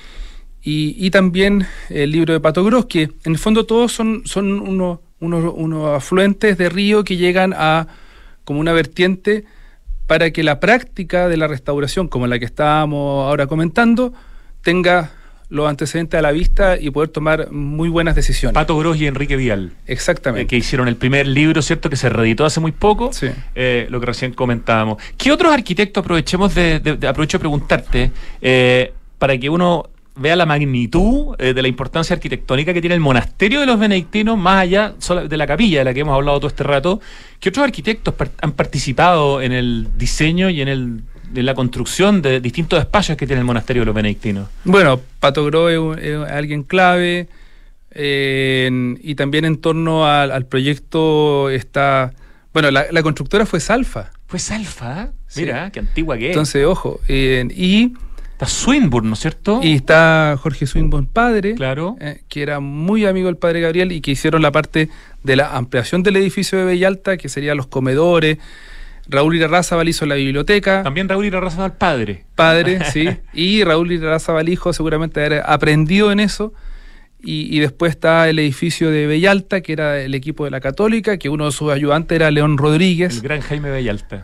y, y también el libro de Pato Gros, que en el fondo todos son, son unos, unos, unos afluentes de río que llegan a como una vertiente para que la práctica de la restauración, como la que estábamos ahora comentando, tenga los antecedentes a la vista y poder tomar muy buenas decisiones. Pato Gros y Enrique Vial. Exactamente. Eh, que hicieron el primer libro, ¿cierto?, que se reeditó hace muy poco, sí. eh, lo que recién comentábamos. ¿Qué otros arquitectos, aprovechemos de, de, de aprovecho de preguntarte, eh, para que uno vea la magnitud eh, de la importancia arquitectónica que tiene el monasterio de los benedictinos, más allá de la capilla de la que hemos hablado todo este rato? ¿Qué otros arquitectos par- han participado en el diseño y en, el, en la construcción de distintos espacios que tiene el monasterio de los benedictinos? Bueno, Pato Gros es, es alguien clave, eh, en, y también en torno al, al proyecto está... Bueno, la, la constructora fue Salfa. ¿Fue Salfa? Sí. Mira, qué antigua que es. Entonces, ojo, eh, y... Está Swinburne, ¿no es cierto? Y está Jorge Swinburne padre, Claro. eh, que era muy amigo del padre Gabriel y que hicieron la parte de la ampliación del edificio de Bellalta, que serían los comedores. Raúl Irarrázaval hizo la biblioteca. También Raúl Irarrázaval padre. Padre, sí. Y Raúl Irarrázaval hijo seguramente haber aprendido en eso. Y, y después está el edificio de Bellalta, que era el equipo de la Católica, que uno de sus ayudantes era León Rodríguez. El gran Jaime Bellalta.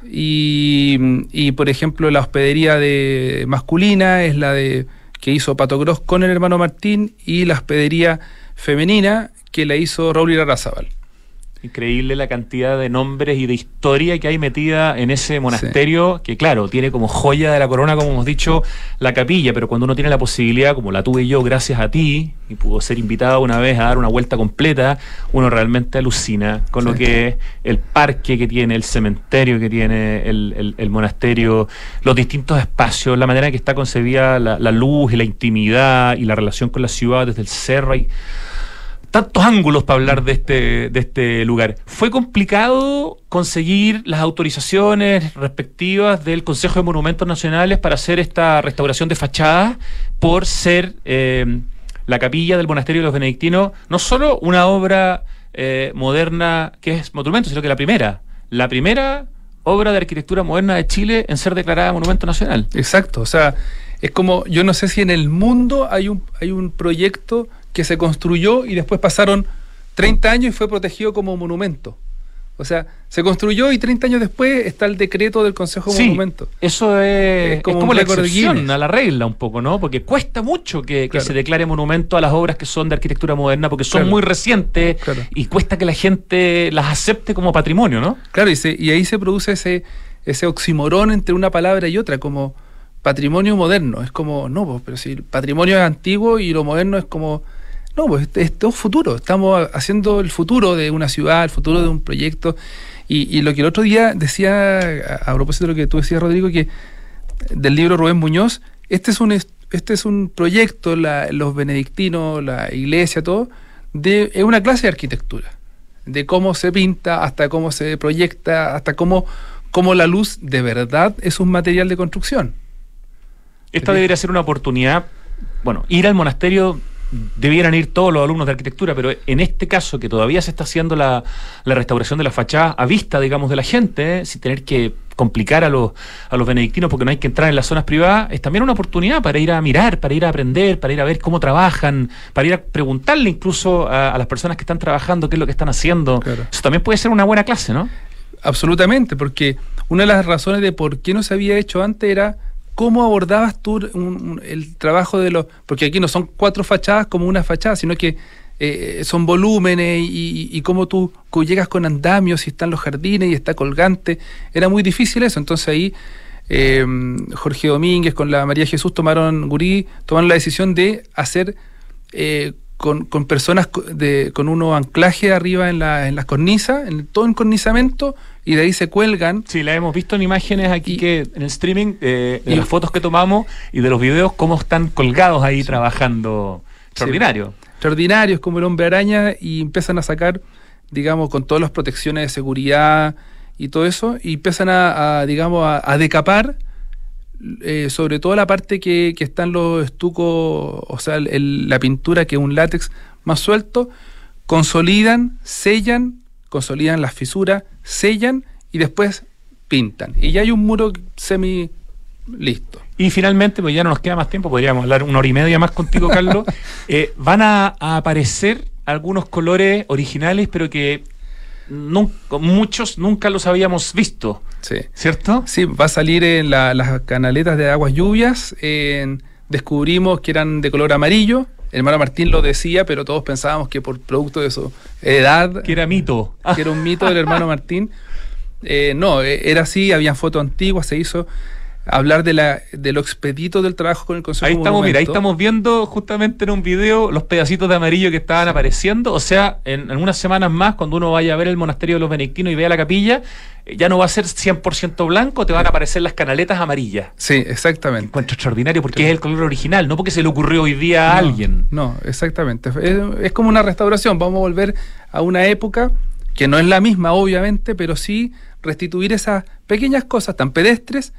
Y, y, por ejemplo, la hospedería de masculina es la de que hizo Pato Gross con el hermano Martín, y la hospedería femenina que la hizo Raúl Irarrázaval. Increíble la cantidad de nombres y de historia que hay metida en ese monasterio, sí. Que claro, tiene como joya de la corona, como hemos dicho, la capilla, pero cuando uno tiene la posibilidad, como la tuve yo gracias a ti, y pudo ser invitado una vez a dar una vuelta completa, uno realmente alucina con sí. lo que es el parque que tiene, el cementerio que tiene, el, el, el monasterio, los distintos espacios, la manera en que está concebida la, la luz y la intimidad y la relación con la ciudad desde el cerro. Hay tantos ángulos para hablar de este, de este lugar. ¿Fue complicado conseguir las autorizaciones respectivas del Consejo de Monumentos Nacionales para hacer esta restauración de fachadas por ser eh, la capilla del Monasterio de los Benedictinos, no solo una obra eh, moderna que es monumento, sino que la primera, la primera obra de arquitectura moderna de Chile en ser declarada Monumento Nacional? Exacto, o sea, es como, yo no sé si en el mundo hay un, hay un proyecto que se construyó y después pasaron treinta años y fue protegido como monumento. O sea, se construyó y treinta años después está el decreto del Consejo de sí, Monumentos. Eso es, es como, es como un la récord excepción Guinness. a la regla un poco, ¿no? Porque cuesta mucho que, Claro. que se declare monumento a las obras que son de arquitectura moderna, porque son Claro. muy recientes Claro. y cuesta que la gente las acepte como patrimonio, ¿no? Claro, y, se, y ahí se produce ese, ese oximorón entre una palabra y otra, como patrimonio moderno. Es como, no, pues, pero si el patrimonio es antiguo y lo moderno es como... No, pues es, es todo futuro. Estamos haciendo el futuro de una ciudad, el futuro de un proyecto. Y, y lo que el otro día decía, a, a propósito de lo que tú decías, Rodrigo, que del libro Rubén Muñoz, este es un, este es un proyecto, la, los benedictinos, la iglesia, todo, de, es una clase de arquitectura. De cómo se pinta, hasta cómo se proyecta, hasta cómo, cómo la luz de verdad es un material de construcción. Esta debería ser una oportunidad. Bueno, ir al monasterio debieran ir todos los alumnos de arquitectura, pero en este caso que todavía se está haciendo la, la restauración de la fachada a vista, digamos, de la gente, ¿eh? sin tener que complicar a los, a los benedictinos porque no hay que entrar en las zonas privadas, es también una oportunidad para ir a mirar, para ir a aprender, para ir a ver cómo trabajan, para ir a preguntarle incluso a, a las personas que están trabajando qué es lo que están haciendo. Claro. Eso también puede ser una buena clase, ¿no? Absolutamente, porque una de las razones de por qué no se había hecho antes era cómo abordabas tú un, un, el trabajo de los... Porque aquí no son cuatro fachadas como una fachada, sino que eh, son volúmenes y, y, y cómo tú llegas con andamios y están los jardines y está colgante. Era muy difícil eso. Entonces ahí eh, Jorge Domínguez con la María Jesús tomaron, Gurí, tomaron la decisión de hacer eh, con, con personas de, con unos anclajes arriba en, la, en las cornisas, en todo encornizamiento, y de ahí se cuelgan. Sí, la hemos visto en imágenes aquí Y- que en el streaming, eh, de y- las fotos que tomamos y de los videos, cómo están colgados ahí trabajando. Extraordinario. Extraordinarios como el hombre araña, y empiezan a sacar, digamos, con todas las protecciones de seguridad y todo eso, y empiezan a, a, digamos, a, a decapar, eh, sobre todo la parte que, que están los estucos, o sea, el- el- la pintura, que es un látex más suelto, consolidan, sellan, consolidan las fisuras, sellan y después pintan. Y ya hay un muro semi listo. Y finalmente, pues ya no nos queda más tiempo, podríamos hablar una hora y media más contigo, Carlos. eh, van a, a aparecer algunos colores originales, pero que nun- muchos nunca los habíamos visto, Sí. ¿cierto? Sí, va a salir en la- las canaletas de aguas lluvias. En, descubrimos que eran de color amarillo. El hermano Martín lo decía, pero todos pensábamos que por producto de su edad, Que era mito. que era un mito del hermano Martín. Eh, no, eh, era así, había fotos antiguas, se hizo hablar de la de lo expedito del trabajo con el Consejo Ahí de estamos, mira, ahí Monumentos. estamos viendo justamente en un video los pedacitos de amarillo que estaban apareciendo. O sea, en, en unas semanas más, cuando uno vaya a ver el monasterio de los benedictinos y vea la capilla, eh, ya no va a ser cien por ciento blanco, te van a aparecer las canaletas amarillas. Sí, exactamente. Encuentro extraordinario porque es el color original, no porque se le ocurrió hoy día a No, alguien. No, exactamente. Es, es como una restauración. Vamos a volver a una época que no es la misma, obviamente, pero sí restituir esas pequeñas cosas tan pedestres,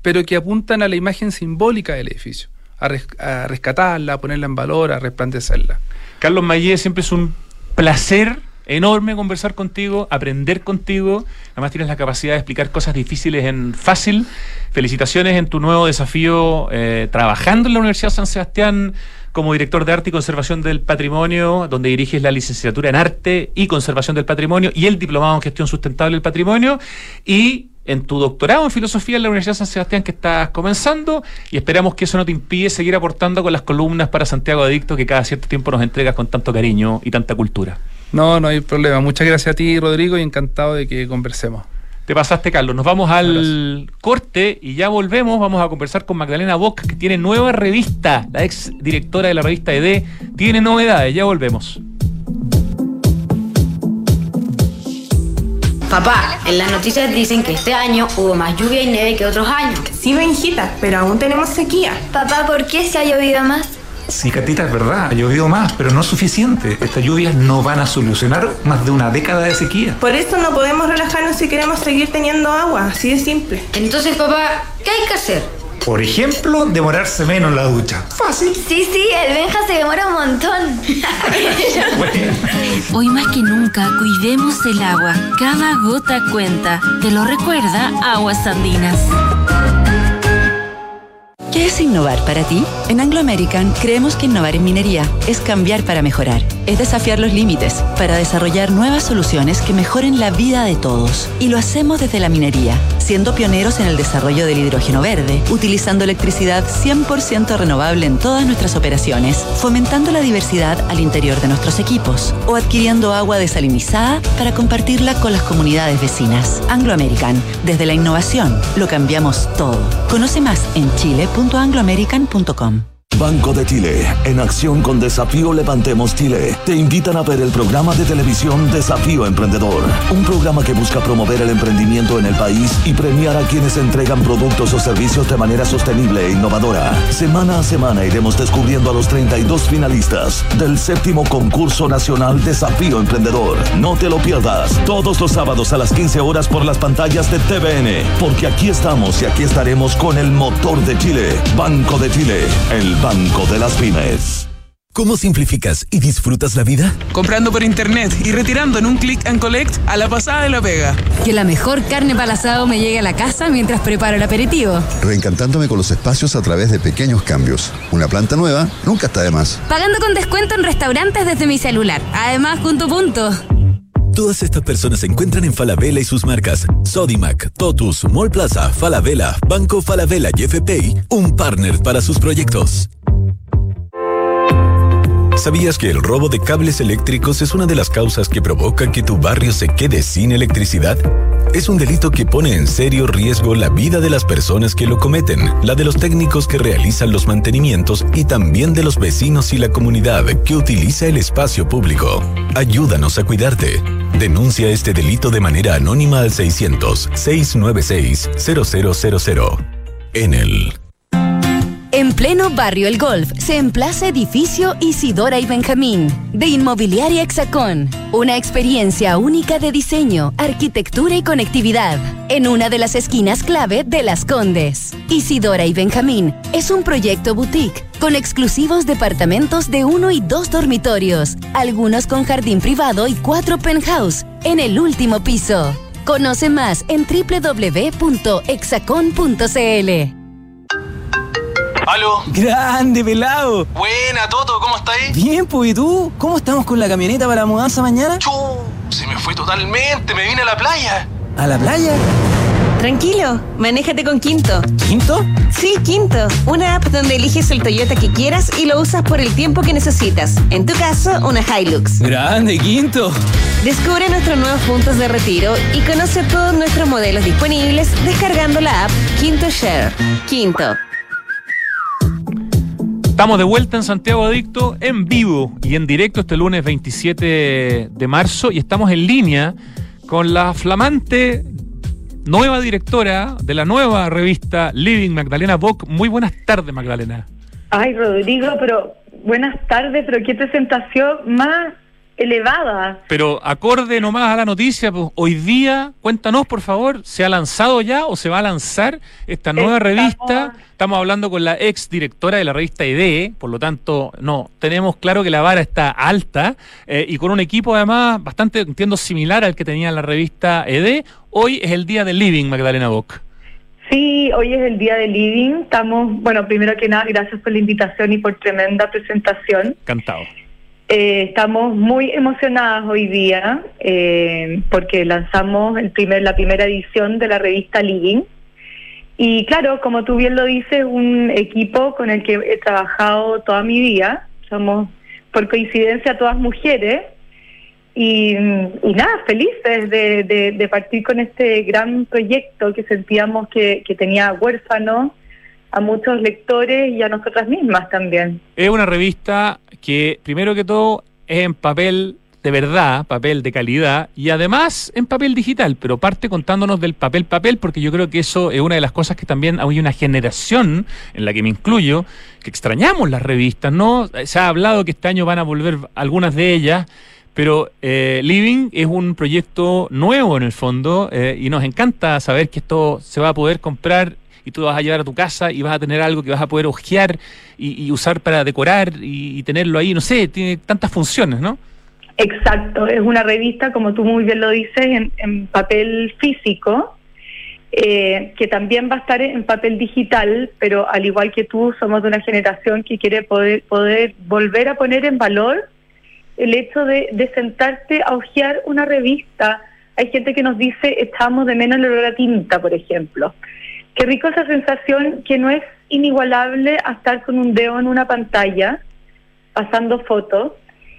pero que apuntan a la imagen simbólica del edificio, a, res, a rescatarla, a ponerla en valor, a resplandecerla. Carlos Mayé, siempre es un placer enorme conversar contigo, aprender contigo. Además tienes la capacidad de explicar cosas difíciles en fácil. Felicitaciones en tu nuevo desafío eh, trabajando en la Universidad San Sebastián como director de Arte y Conservación del Patrimonio, donde diriges la licenciatura en Arte y Conservación del Patrimonio y el diplomado en Gestión Sustentable del Patrimonio, y en tu doctorado en Filosofía en la Universidad San Sebastián que estás comenzando, y esperamos que eso no te impide seguir aportando con las columnas para Santiago Adicto que cada cierto tiempo nos entregas con tanto cariño y tanta cultura. No, no hay problema. Muchas gracias a ti, Rodrigo, y encantado de que conversemos. Te pasaste, Carlos. Nos vamos al corte y ya volvemos. Vamos a conversar con Magdalena Bock, que tiene nueva revista. La ex directora de la revista E D tiene novedades. Ya volvemos. Papá, en las noticias dicen que este año hubo más lluvia y nieve que otros años. Sí, Benjita, pero aún tenemos sequía. Papá, ¿por qué se ha llovido más? Sí, Catita, es verdad, ha llovido más, pero no es suficiente. Estas lluvias no van a solucionar más de una década de sequía. Por eso no podemos relajarnos si queremos seguir teniendo agua, así de simple. Entonces, papá, ¿qué hay que hacer? Por ejemplo, demorarse menos en la ducha. Fácil. Sí, sí, el Benja se demora un montón. Hoy más que nunca, cuidemos el agua. Cada gota cuenta. Te lo recuerda Aguas Andinas. ¿Qué es innovar para ti? En Anglo American creemos que innovar en minería es cambiar para mejorar, es desafiar los límites para desarrollar nuevas soluciones que mejoren la vida de todos. Y lo hacemos desde la minería, siendo pioneros en el desarrollo del hidrógeno verde, utilizando electricidad cien por ciento renovable en todas nuestras operaciones, fomentando la diversidad al interior de nuestros equipos, o adquiriendo agua desalinizada para compartirla con las comunidades vecinas. Anglo American, desde la innovación, lo cambiamos todo. Conoce más en chile punto anglo american punto com. Banco de Chile, en acción con Desafío Levantemos Chile, te invitan a ver el programa de televisión Desafío Emprendedor, un programa que busca promover el emprendimiento en el país y premiar a quienes entregan productos o servicios de manera sostenible e innovadora. Semana a semana iremos descubriendo a los treinta y dos finalistas del séptimo concurso nacional Desafío Emprendedor. No te lo pierdas, todos los sábados a las quince horas por las pantallas de T V N, porque aquí estamos y aquí estaremos con el motor de Chile, Banco de Chile, el Banco de las Pymes. ¿Cómo simplificas y disfrutas la vida? Comprando por internet y retirando en un click and collect a la pasada de la pega. Que la mejor carne para el asado me llegue a la casa mientras preparo el aperitivo. Reencantándome con los espacios a través de pequeños cambios. Una planta nueva nunca está de más. Pagando con descuento en restaurantes desde mi celular. Además, punto punto. Todas estas personas se encuentran en Falabella y sus marcas Sodimac, Totus, Mall Plaza, Falabella, Banco Falabella y F P I, un partner para sus proyectos. ¿Sabías que el robo de cables eléctricos es una de las causas que provoca que tu barrio se quede sin electricidad? Es un delito que pone en serio riesgo la vida de las personas que lo cometen, la de los técnicos que realizan los mantenimientos y también de los vecinos y la comunidad que utiliza el espacio público. Ayúdanos a cuidarte. Denuncia este delito de manera anónima al seiscientos, seiscientos noventa y seis, cero cero cero cero. Enel. En pleno barrio El Golf se emplaza edificio Isidora y Benjamín de Inmobiliaria Hexacón. Una experiencia única de diseño, arquitectura y conectividad en una de las esquinas clave de Las Condes. Isidora y Benjamín es un proyecto boutique con exclusivos departamentos de uno y dos dormitorios, algunos con jardín privado y cuatro penthouse en el último piso. Conoce más en doble u doble u doble u punto hexacon punto c l. ¿Aló? ¡Grande, pelado! Buena, Toto, ¿cómo estáis? Bien, pues, ¿y tú? ¿Cómo estamos con la camioneta para la mudanza mañana? ¡Chu! Se me fue totalmente, me vine a la playa. ¿A la playa? Tranquilo, manéjate con Quinto. ¿Quinto? Sí, Quinto. Una app donde eliges el Toyota que quieras y lo usas por el tiempo que necesitas. En tu caso, una Hilux. ¡Grande, Quinto! Descubre nuestros nuevos puntos de retiro y conoce todos nuestros modelos disponibles descargando la app Quinto Share. Quinto. Estamos de vuelta en Santiago Adicto, en vivo y en directo este lunes veintisiete de marzo, y estamos en línea con la flamante nueva directora de la nueva revista Living, Magdalena Bock. Muy buenas tardes, Magdalena. Ay, Rodrigo, pero buenas tardes, pero qué presentación más elevada. Pero acorde nomás a la noticia, pues, hoy día, cuéntanos por favor, ¿se ha lanzado ya o se va a lanzar esta nueva Estamos... revista? Estamos hablando con la ex directora de la revista E D, por lo tanto, no, tenemos claro que la vara está alta eh, y con un equipo además bastante, entiendo, similar al que tenía la revista E D. Hoy es el día del Living, Magdalena Bock. Sí, hoy es el día del Living. Estamos, bueno, primero que nada, gracias por la invitación y por tremenda presentación. Encantado. Eh, estamos muy emocionadas hoy día eh, porque lanzamos el primer, la primera edición de la revista Living. Y claro, como tú bien lo dices, un equipo con el que he trabajado toda mi vida. Somos, por coincidencia, todas mujeres. Y, y nada, felices de, de, de partir con este gran proyecto que sentíamos que, que tenía huérfanos a muchos lectores y a nosotras mismas también. Es una revista que, primero que todo, es en papel de verdad, papel de calidad, y además en papel digital, pero parte contándonos del papel papel, porque yo creo que eso es una de las cosas que también hay una generación, en la que me incluyo, que extrañamos las revistas, ¿no? Se ha hablado que este año van a volver algunas de ellas, pero eh, Living es un proyecto nuevo en el fondo, eh, y nos encanta saber que esto se va a poder comprar y tú lo vas a llevar a tu casa y vas a tener algo que vas a poder hojear y, y usar para decorar y, y tenerlo ahí, no sé, tiene tantas funciones, ¿no? Exacto, es una revista, como tú muy bien lo dices, en, en papel físico, eh, que también va a estar en papel digital, pero al igual que tú, somos de una generación que quiere poder, poder volver a poner en valor el hecho de, de sentarte a hojear una revista. Hay gente que nos dice, echamos de menos el olor a tinta, por ejemplo. Qué rico esa sensación que no es inigualable a estar con un dedo en una pantalla, pasando fotos,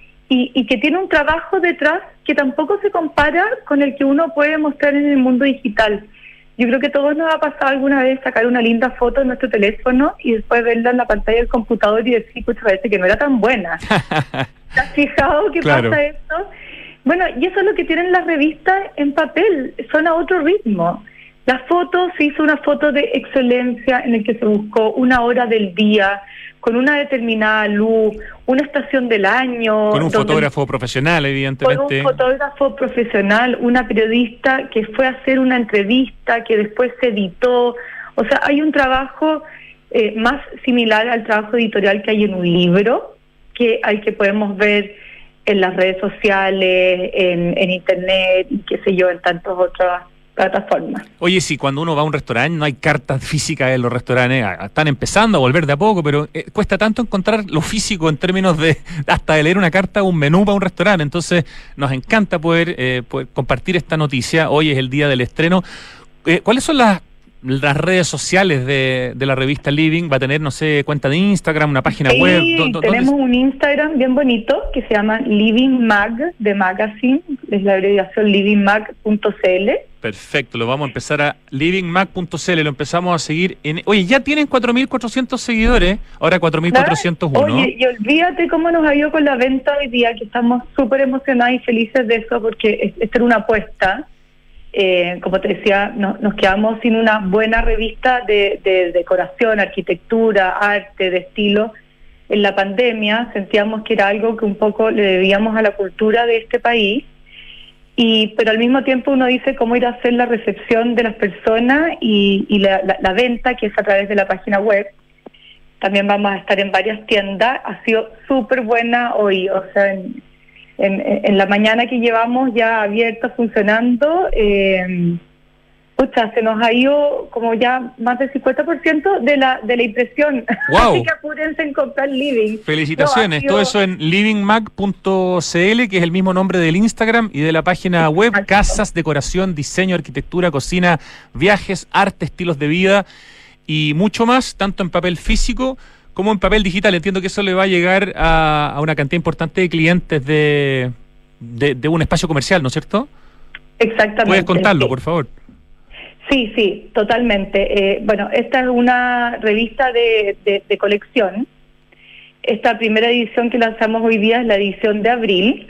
y, y que tiene un trabajo detrás que tampoco se compara con el que uno puede mostrar en el mundo digital. Yo creo que a todos nos ha pasado alguna vez sacar una linda foto en nuestro teléfono y después verla en la pantalla del computador y decir, pues parece que no era tan buena. ¿Te has fijado que Claro. pasa esto? Bueno, y eso es lo que tienen las revistas en papel, son a otro ritmo. La foto, se hizo una foto de excelencia en el que se buscó una hora del día, con una determinada luz, una estación del año. Con un donde- fotógrafo profesional, Con evidentemente. un fotógrafo profesional, una periodista que fue a hacer una entrevista, que después se editó. O sea, hay un trabajo eh, más similar al trabajo editorial que hay en un libro, que al que podemos ver en las redes sociales, en, en internet, y qué sé yo, en tantas otras plataformas. Oye, sí, cuando uno va a un restaurante no hay cartas físicas en los restaurantes, ah, están empezando a volver de a poco, pero eh, cuesta tanto encontrar lo físico en términos de hasta de leer una carta o un menú para un restaurante. Entonces nos encanta poder, eh, poder compartir esta noticia. Hoy es el día del estreno. Eh, ¿Cuáles son las las redes sociales de, de la revista Living? ¿Va a tener, no sé, cuenta de Instagram, una página Sí, web? ¿Dó- dó- tenemos dónde- un Instagram bien bonito que se llama Living Mag, de Magazine, es la abreviación living mag punto c l. Perfecto, lo vamos a empezar a living mag punto c l, lo empezamos a seguir. En, oye, ya tienen cuatro mil cuatrocientos seguidores, ahora cuatro mil cuatrocientos uno. Oye, y olvídate cómo nos ha ido con la venta hoy día, que estamos súper emocionadas y felices de eso, porque es- esta era una apuesta. Eh, como te decía, no- nos quedamos sin una buena revista de, de decoración, arquitectura, arte, de estilo. En la pandemia sentíamos que era algo que un poco le debíamos a la cultura de este país, y pero al mismo tiempo uno dice cómo ir a hacer la recepción de las personas y, y la, la, la venta, que es a través de la página web. También vamos a estar en varias tiendas. Ha sido súper buena hoy, o sea, en, en, en la mañana que llevamos ya abierta, funcionando, eh, pucha, se nos ha ido como ya más del cincuenta por ciento de la de la impresión. ¡Wow! Así que apúrense en comprar Living. Felicitaciones, No, ha sido- todo eso en living mag punto c l, que es el mismo nombre del Instagram y de la página web. Casas, decoración, diseño, arquitectura, cocina, viajes, arte, estilos de vida y mucho más, tanto en papel físico como en papel digital. Entiendo que eso le va a llegar a, a una cantidad importante de clientes de, de, de un espacio comercial, ¿no es cierto? Exactamente. ¿Puedes contarlo, sí. por favor? Sí, sí, totalmente. Eh, bueno, esta es una revista de, de, de colección. Esta primera edición que lanzamos hoy día es la edición de abril.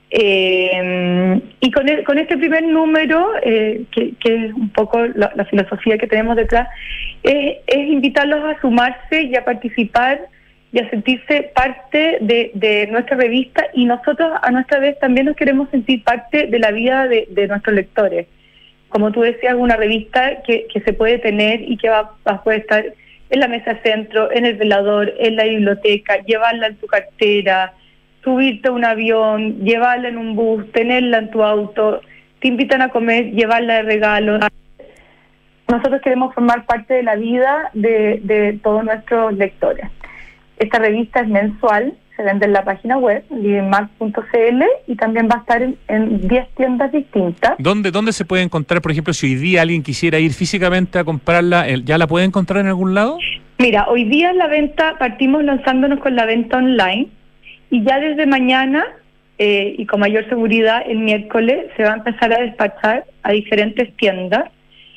Eh, y con, el- con este primer número, eh, que, que es un poco la, la filosofía que tenemos detrás, es, es invitarlos a sumarse y a participar y a sentirse parte de, de nuestra revista, y nosotros a nuestra vez también nos queremos sentir parte de la vida de, de nuestros lectores. Como tú decías, una revista que, que se puede tener y que va, va a poder estar en la mesa centro, en el velador, en la biblioteca, llevarla en tu cartera, subirte a un avión, llevarla en un bus, tenerla en tu auto, te invitan a comer, llevarla de regalo. Nosotros queremos formar parte de la vida de, de todos nuestros lectores. Esta revista es mensual, se vende en la página web, living mag punto c l, y también va a estar en diez tiendas distintas. ¿Dónde, ¿Dónde se puede encontrar, por ejemplo, si hoy día alguien quisiera ir físicamente a comprarla, ya la puede encontrar en algún lado? Mira, hoy día la venta, partimos lanzándonos con la venta online, y ya desde mañana, eh, y con mayor seguridad, el miércoles, se va a empezar a despachar a diferentes tiendas,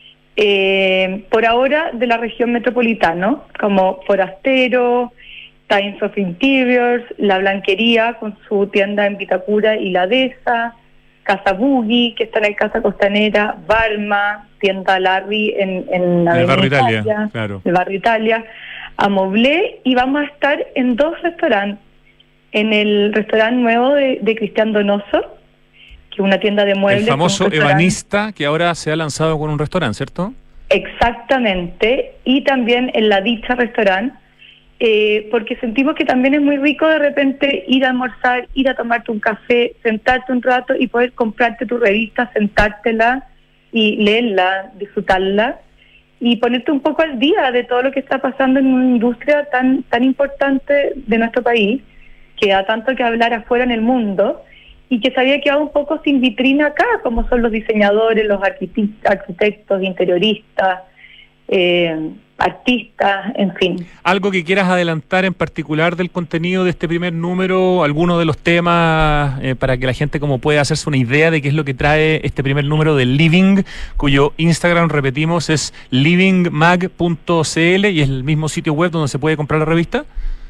eh, por ahora de la región metropolitana, como Forastero, Times of Interiors, La Blanquería con su tienda en Vitacura y La Dehesa, Casa Boogie, que está en el Casa Costanera, Barma, tienda Larry en, en la el barrio Italia, Italia, claro. el barrio Italia, Amoblé, y vamos a estar en dos restaurantes, en el restaurante nuevo de, de Cristian Donoso, que es una tienda de muebles. El famoso con un ebanista que ahora se ha lanzado con un restaurante, ¿cierto? Exactamente, y también en La Dicha Restaurant, eh, porque sentimos que también es muy rico de repente ir a almorzar, ir a tomarte un café, sentarte un rato y poder comprarte tu revista, sentártela y leerla, disfrutarla y ponerte un poco al día de todo lo que está pasando en una industria tan tan importante de nuestro país, que da tanto que hablar afuera en el mundo y que se había quedado un poco sin vitrina acá, como son los diseñadores, los arquitectos, arquitectos interioristas, eh, artistas, en fin. ¿Algo que quieras adelantar en particular del contenido de este primer número? ¿Alguno de los temas eh, para que la gente como pueda hacerse una idea de qué es lo que trae este primer número de Living, cuyo Instagram, repetimos, es living mag punto c l y es el mismo sitio web donde se puede comprar la revista?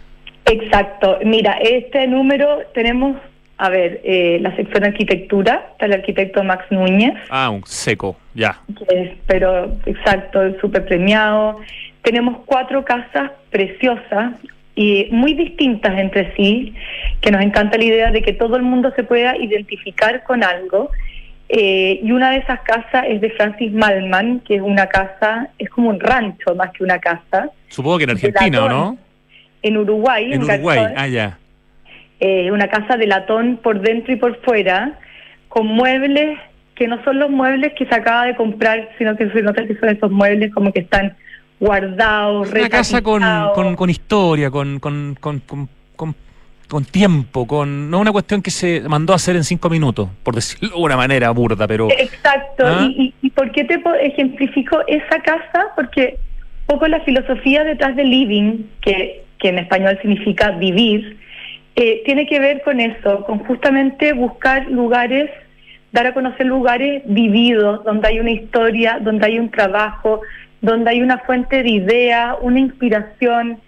Exacto. Mira, este número tenemos, a ver, eh, la sección arquitectura, está el arquitecto Max Núñez. Ah, un seco, ya. Que es, pero, exacto, súper premiado. Tenemos cuatro casas preciosas y muy distintas entre sí, que nos encanta la idea de que todo el mundo se pueda identificar con algo. Eh, y una de esas casas es de Francis Malman, que es una casa, es como un rancho más que una casa. Supongo que en Argentina, ¿o no? En Uruguay. En, en Uruguay, Garzón. Ah, ya. Eh, una casa de latón por dentro y por fuera, con muebles que no son los muebles que se acaba de comprar, sino que se nota que son esos muebles como que están guardados, una casa con, con, con historia, con, con, con, con, con, con tiempo, con no una cuestión que se mandó a hacer en cinco minutos, por decirlo de una manera burda, pero... Exacto, ¿Ah? y, y, y ¿por qué te ejemplifico esa casa? Porque un poco la filosofía detrás de living, que, que en español significa vivir, eh, tiene que ver con eso, con justamente buscar lugares, dar a conocer lugares vividos, donde hay una historia, donde hay un trabajo, donde hay una fuente de idea, una inspiración,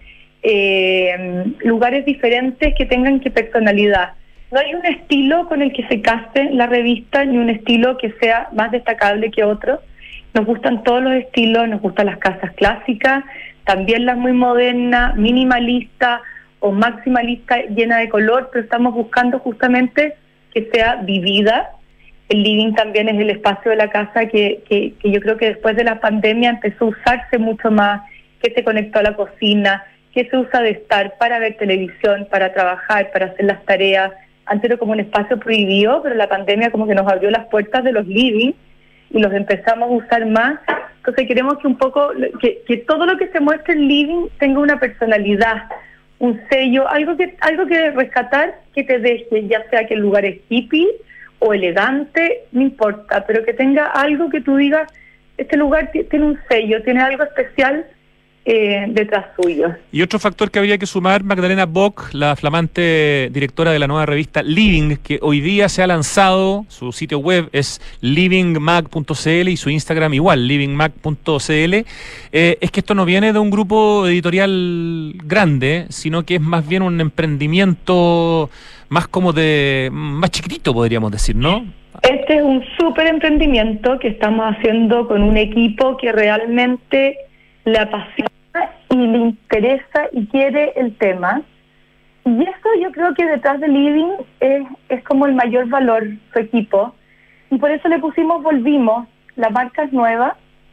eh, lugares diferentes que tengan que personalidad. No hay un estilo con el que se case la revista, ni un estilo que sea más destacable que otro. Nos gustan todos los estilos, nos gustan las casas clásicas, también las muy modernas, minimalistas o maximalistas, llenas de color, pero estamos buscando justamente que sea vivida. El living también es el espacio de la casa que, que, que yo creo que después de la pandemia empezó a usarse mucho más, que se conectó a la cocina, que se usa de estar para ver televisión, para trabajar, para hacer las tareas. Antes era como un espacio prohibido, pero la pandemia como que nos abrió las puertas de los living y los empezamos a usar más. Entonces queremos que un poco, que, que todo lo que se muestre en living tenga una personalidad, un sello, algo que, algo que rescatar que te deje, ya sea que el lugar es hippie o elegante, no importa, pero que tenga algo que tú digas, este lugar t- tiene un sello, tiene algo especial eh, detrás suyo. Y otro factor que habría que sumar, Magdalena Bock, la flamante directora de la nueva revista Living, que hoy día se ha lanzado, su sitio web es living mag punto c l y su Instagram igual, living mag punto c l, eh, es que esto no viene de un grupo editorial grande, sino que es más bien un emprendimiento más como de, más chiquitito podríamos decir, ¿no? Este es un súper emprendimiento que estamos haciendo con un equipo que realmente le apasiona y le interesa y quiere el tema. Y eso yo creo que detrás de Living es, es como el mayor valor, su equipo. Y por eso le pusimos Volvimos. La marca es nueva,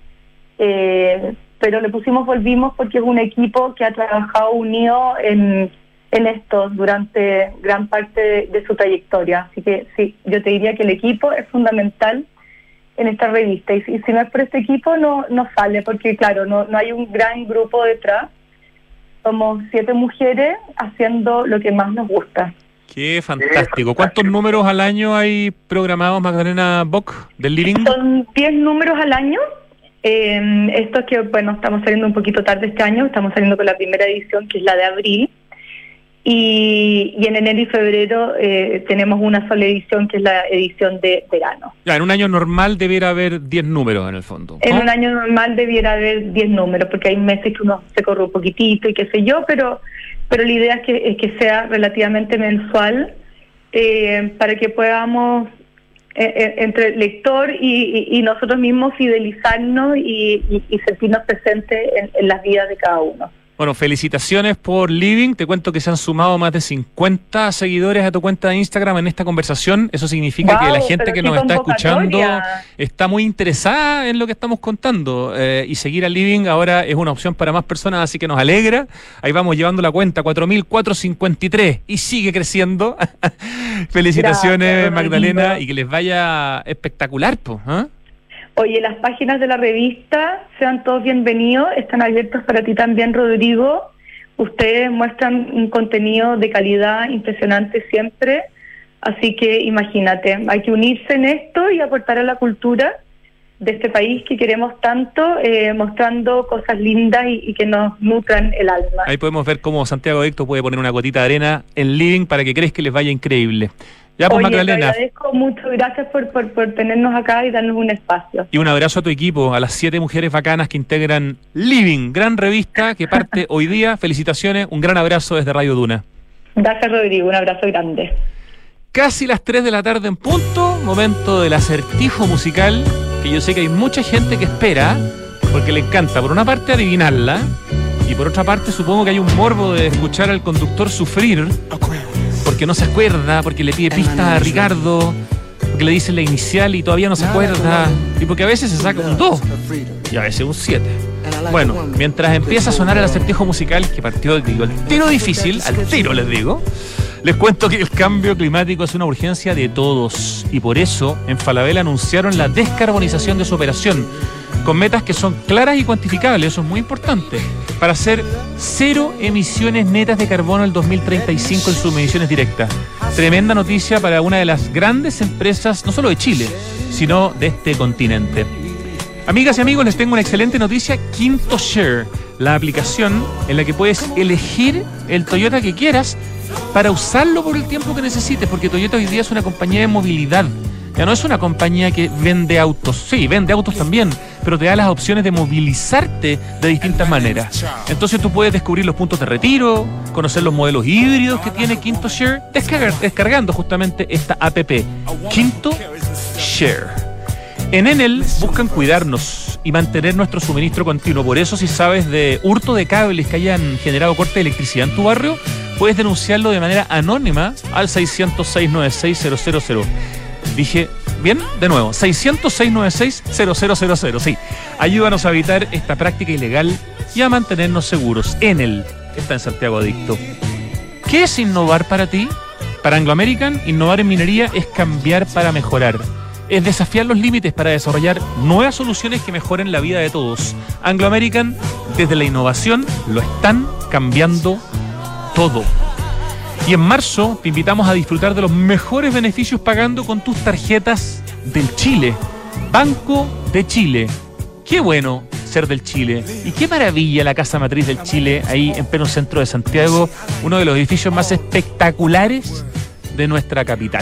eh, pero le pusimos Volvimos porque es un equipo que ha trabajado unido en, en esto durante gran parte de, de su trayectoria. Así que sí, yo te diría que el equipo es fundamental en esta revista. Y si, y si no es por este equipo, no, no sale, porque claro, no, no hay un gran grupo detrás. Somos siete mujeres haciendo lo que más nos gusta. Qué fantástico. ¿Cuántos números al año hay programados, Magdalena Bock, del Living? Son diez números al año. Eh, esto es que, bueno, estamos saliendo un poquito tarde este año. Estamos saliendo con la primera edición, que es la de abril. Y, y en enero y febrero eh, tenemos una sola edición, que es la edición de verano. Ya, en un año normal debiera haber diez números en el fondo, ¿no? En un año normal debiera haber diez números, porque hay meses que uno se corre un poquitito y qué sé yo, pero pero la idea es que, es que sea relativamente mensual, eh, para que podamos, eh, eh, entre el lector y, y, y nosotros mismos, fidelizarnos y, y, y sentirnos presentes en, en las vidas de cada uno. Bueno, felicitaciones por Living. Te cuento que se han sumado más de cincuenta seguidores a tu cuenta de Instagram en esta conversación. Eso significa wow, que la gente que nos está escuchando está muy interesada en lo que estamos contando. Eh, y seguir a Living ahora es una opción para más personas, así que nos alegra. Ahí vamos llevando la cuenta, cuatro mil cuatrocientos cincuenta y tres, y sigue creciendo. Felicitaciones, gracias, Magdalena, y que les vaya espectacular, pues, ¿eh? Oye, las páginas de la revista, sean todos bienvenidos, están abiertos para ti también, Rodrigo. Ustedes muestran un contenido de calidad impresionante siempre, así que imagínate, hay que unirse en esto y aportar a la cultura de este país que queremos tanto, eh, mostrando cosas lindas y, y que nos nutran el alma. Ahí podemos ver cómo Santiago Adicto puede poner una gotita de arena en Living para que crees que les vaya increíble. Ya, pues, Oye, Magdalena, te agradezco mucho, gracias por, por, por tenernos acá y darnos un espacio. Y un abrazo a tu equipo, a las siete mujeres bacanas que integran Living, gran revista que parte hoy día. Felicitaciones, un gran abrazo desde Radio Duna. Gracias, Rodrigo, un abrazo grande. Casi las tres de la tarde en punto, momento del acertijo musical, que yo sé que hay mucha gente que espera, porque le encanta, por una parte, adivinarla, y por otra parte, supongo que hay un morbo de escuchar al conductor sufrir, porque no se acuerda, porque le pide pistas a Ricardo, porque le dice la inicial y todavía no se acuerda, y porque a veces se saca un dos y a veces un siete. Bueno, mientras empieza a sonar el acertijo musical, que partió, digo, el tiro difícil, al tiro les digo, les cuento que el cambio climático es una urgencia de todos, y por eso en Falabella anunciaron la descarbonización de su operación, con metas que son claras y cuantificables. Eso es muy importante, para hacer cero emisiones netas de carbono en el dos mil treinta y cinco en sus mediciones directas. Tremenda noticia para una de las grandes empresas, no solo de Chile, sino de este continente. Amigas y amigos, les tengo una excelente noticia. Quinto Share, la aplicación en la que puedes elegir el Toyota que quieras para usarlo por el tiempo que necesites, porque Toyota hoy día es una compañía de movilidad. Ya no es una compañía que vende autos. Sí, vende autos también, pero te da las opciones de movilizarte de distintas maneras. Entonces tú puedes descubrir los puntos de retiro, conocer los modelos híbridos que tiene Quinto Share, descargar, descargando justamente esta app, Quinto Share. En Enel buscan cuidarnos y mantener nuestro suministro continuo. Por eso, si sabes de hurto de cables que hayan generado corte de electricidad en tu barrio, puedes denunciarlo de manera anónima al seiscientos seis noventa y seis cero cero cero. Dije, ¿bien? De nuevo, seiscientos seis noventa y seis cero cero cero cero. Sí, ayúdanos a evitar esta práctica ilegal y a mantenernos seguros. Enel está en Santiago Adicto. ¿Qué es innovar para ti? Para Anglo American, innovar en minería es cambiar para mejorar. Es desafiar los límites para desarrollar nuevas soluciones que mejoren la vida de todos. Anglo American, desde la innovación, lo están cambiando todo. Y en marzo te invitamos a disfrutar de los mejores beneficios pagando con tus tarjetas del Chile. Banco de Chile. Qué bueno ser del Chile. Y qué maravilla la Casa Matriz del Chile, ahí en pleno centro de Santiago, uno de los edificios más espectaculares de nuestra capital.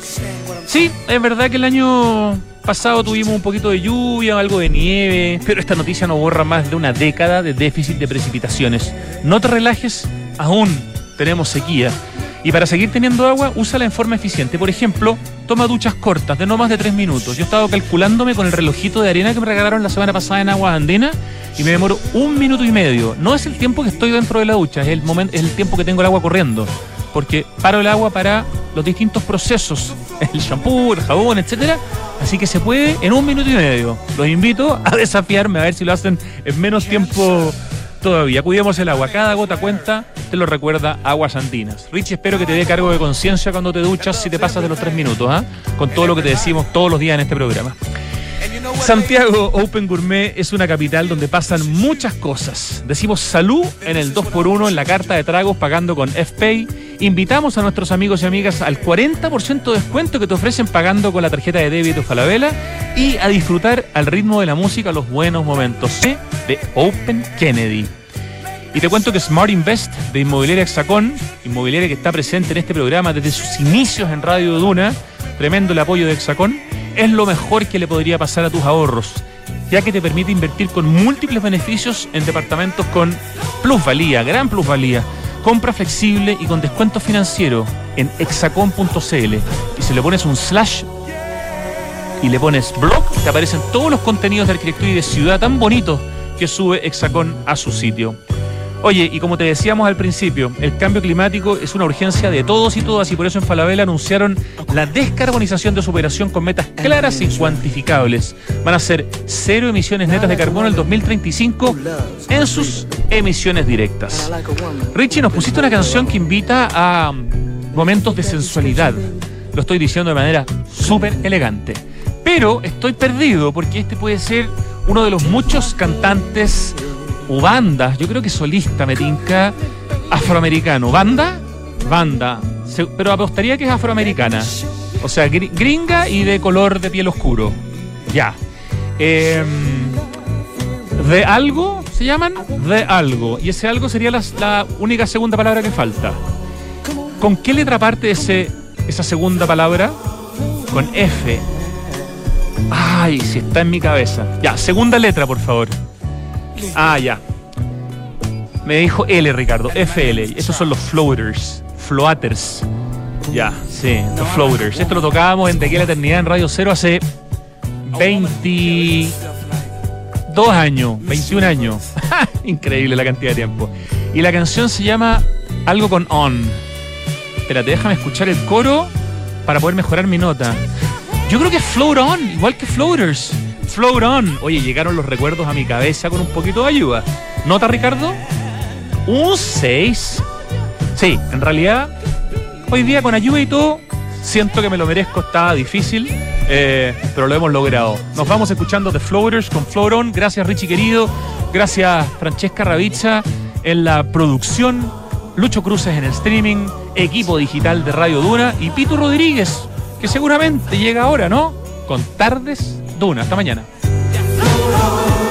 Sí, es verdad que el año pasado tuvimos un poquito de lluvia, algo de nieve, pero esta noticia no borra más de una década de déficit de precipitaciones. No te relajes, aún tenemos sequía. Y para seguir teniendo agua, úsala en forma eficiente. Por ejemplo, toma duchas cortas, de no más de tres minutos. Yo he estado calculándome con el relojito de arena que me regalaron la semana pasada en Aguas Andinas, y me demoro un minuto y medio. No es el tiempo que estoy dentro de la ducha, es el momento, es el tiempo que tengo el agua corriendo. Porque paro el agua para los distintos procesos, el shampoo, el jabón, etcétera. Así que se puede en un minuto y medio. Los invito a desafiarme a ver si lo hacen en menos tiempo todavía. Cuidemos el agua, cada gota cuenta, te lo recuerda Aguas Andinas. Richie, espero que te dé cargo de conciencia cuando te duchas si te pasas de los tres minutos, ¿ah? Con todo lo que te decimos todos los días en este programa. Santiago Open Gourmet es una capital donde pasan muchas cosas. Decimos salud en el dos por uno en la carta de tragos pagando con F-Pay. Invitamos a nuestros amigos y amigas al cuarenta por ciento de descuento que te ofrecen pagando con la tarjeta de débito Falabella y a disfrutar al ritmo de la música los buenos momentos de Open Kennedy. Y te cuento que Smart Invest de Inmobiliaria Hexacón, inmobiliaria que está presente en este programa desde sus inicios en Radio Duna, tremendo el apoyo de Hexacón, es lo mejor que le podría pasar a tus ahorros, ya que te permite invertir con múltiples beneficios en departamentos con plusvalía, gran plusvalía, compra flexible y con descuento financiero en hexacon punto c l. Y si le pones un slash y le pones blog, te aparecen todos los contenidos de arquitectura y de ciudad tan bonitos que sube Hexacón a su sitio. Oye, y como te decíamos al principio, el cambio climático es una urgencia de todos y todas y por eso en Falabella anunciaron la descarbonización de su operación con metas claras y cuantificables. Van a ser cero emisiones netas de carbono en el dos mil treinta y cinco en sus emisiones directas. Richie, nos pusiste una canción que invita a momentos de sensualidad. Lo estoy diciendo de manera súper elegante. Pero estoy perdido porque este puede ser uno de los muchos cantantes o bandas, yo creo que solista, me tinca, afroamericano. ¿Banda? Banda. Se, pero apostaría que es afroamericana. O sea, gringa y de color de piel oscuro. Ya. Eh, ¿De algo se llaman? De algo. Y ese algo sería la, la única segunda palabra que falta. ¿Con qué letra parte ese, esa segunda palabra? Con F. Ay, si está en mi cabeza. Ya, segunda letra, por favor. Ah, ya. Me dijo L, Ricardo. F L. Esos son los floaters. Floaters. Ya, sí, los floaters. Esto lo tocábamos en De Aquí a la Eternidad en Radio Cero hace veintidós años, veintiún años. Increíble la cantidad de tiempo. Y la canción se llama algo con on. Espérate, déjame escuchar el coro para poder mejorar mi nota. Yo creo que es Float On, igual que Floaters. Float On. Oye, llegaron los recuerdos a mi cabeza con un poquito de ayuda. ¿Nota, Ricardo? Un seis. Sí, en realidad, hoy día con ayuda y todo, siento que me lo merezco. Estaba difícil, eh, pero lo hemos logrado. Nos vamos escuchando The Floaters con Float On. Gracias, Richie querido. Gracias, Francesca Ravizza en la producción. Lucho Cruces en el streaming. Equipo digital de Radio Duna. Y Pito Rodríguez, que seguramente llega ahora, ¿no? Con Tardes Duna. Hasta mañana.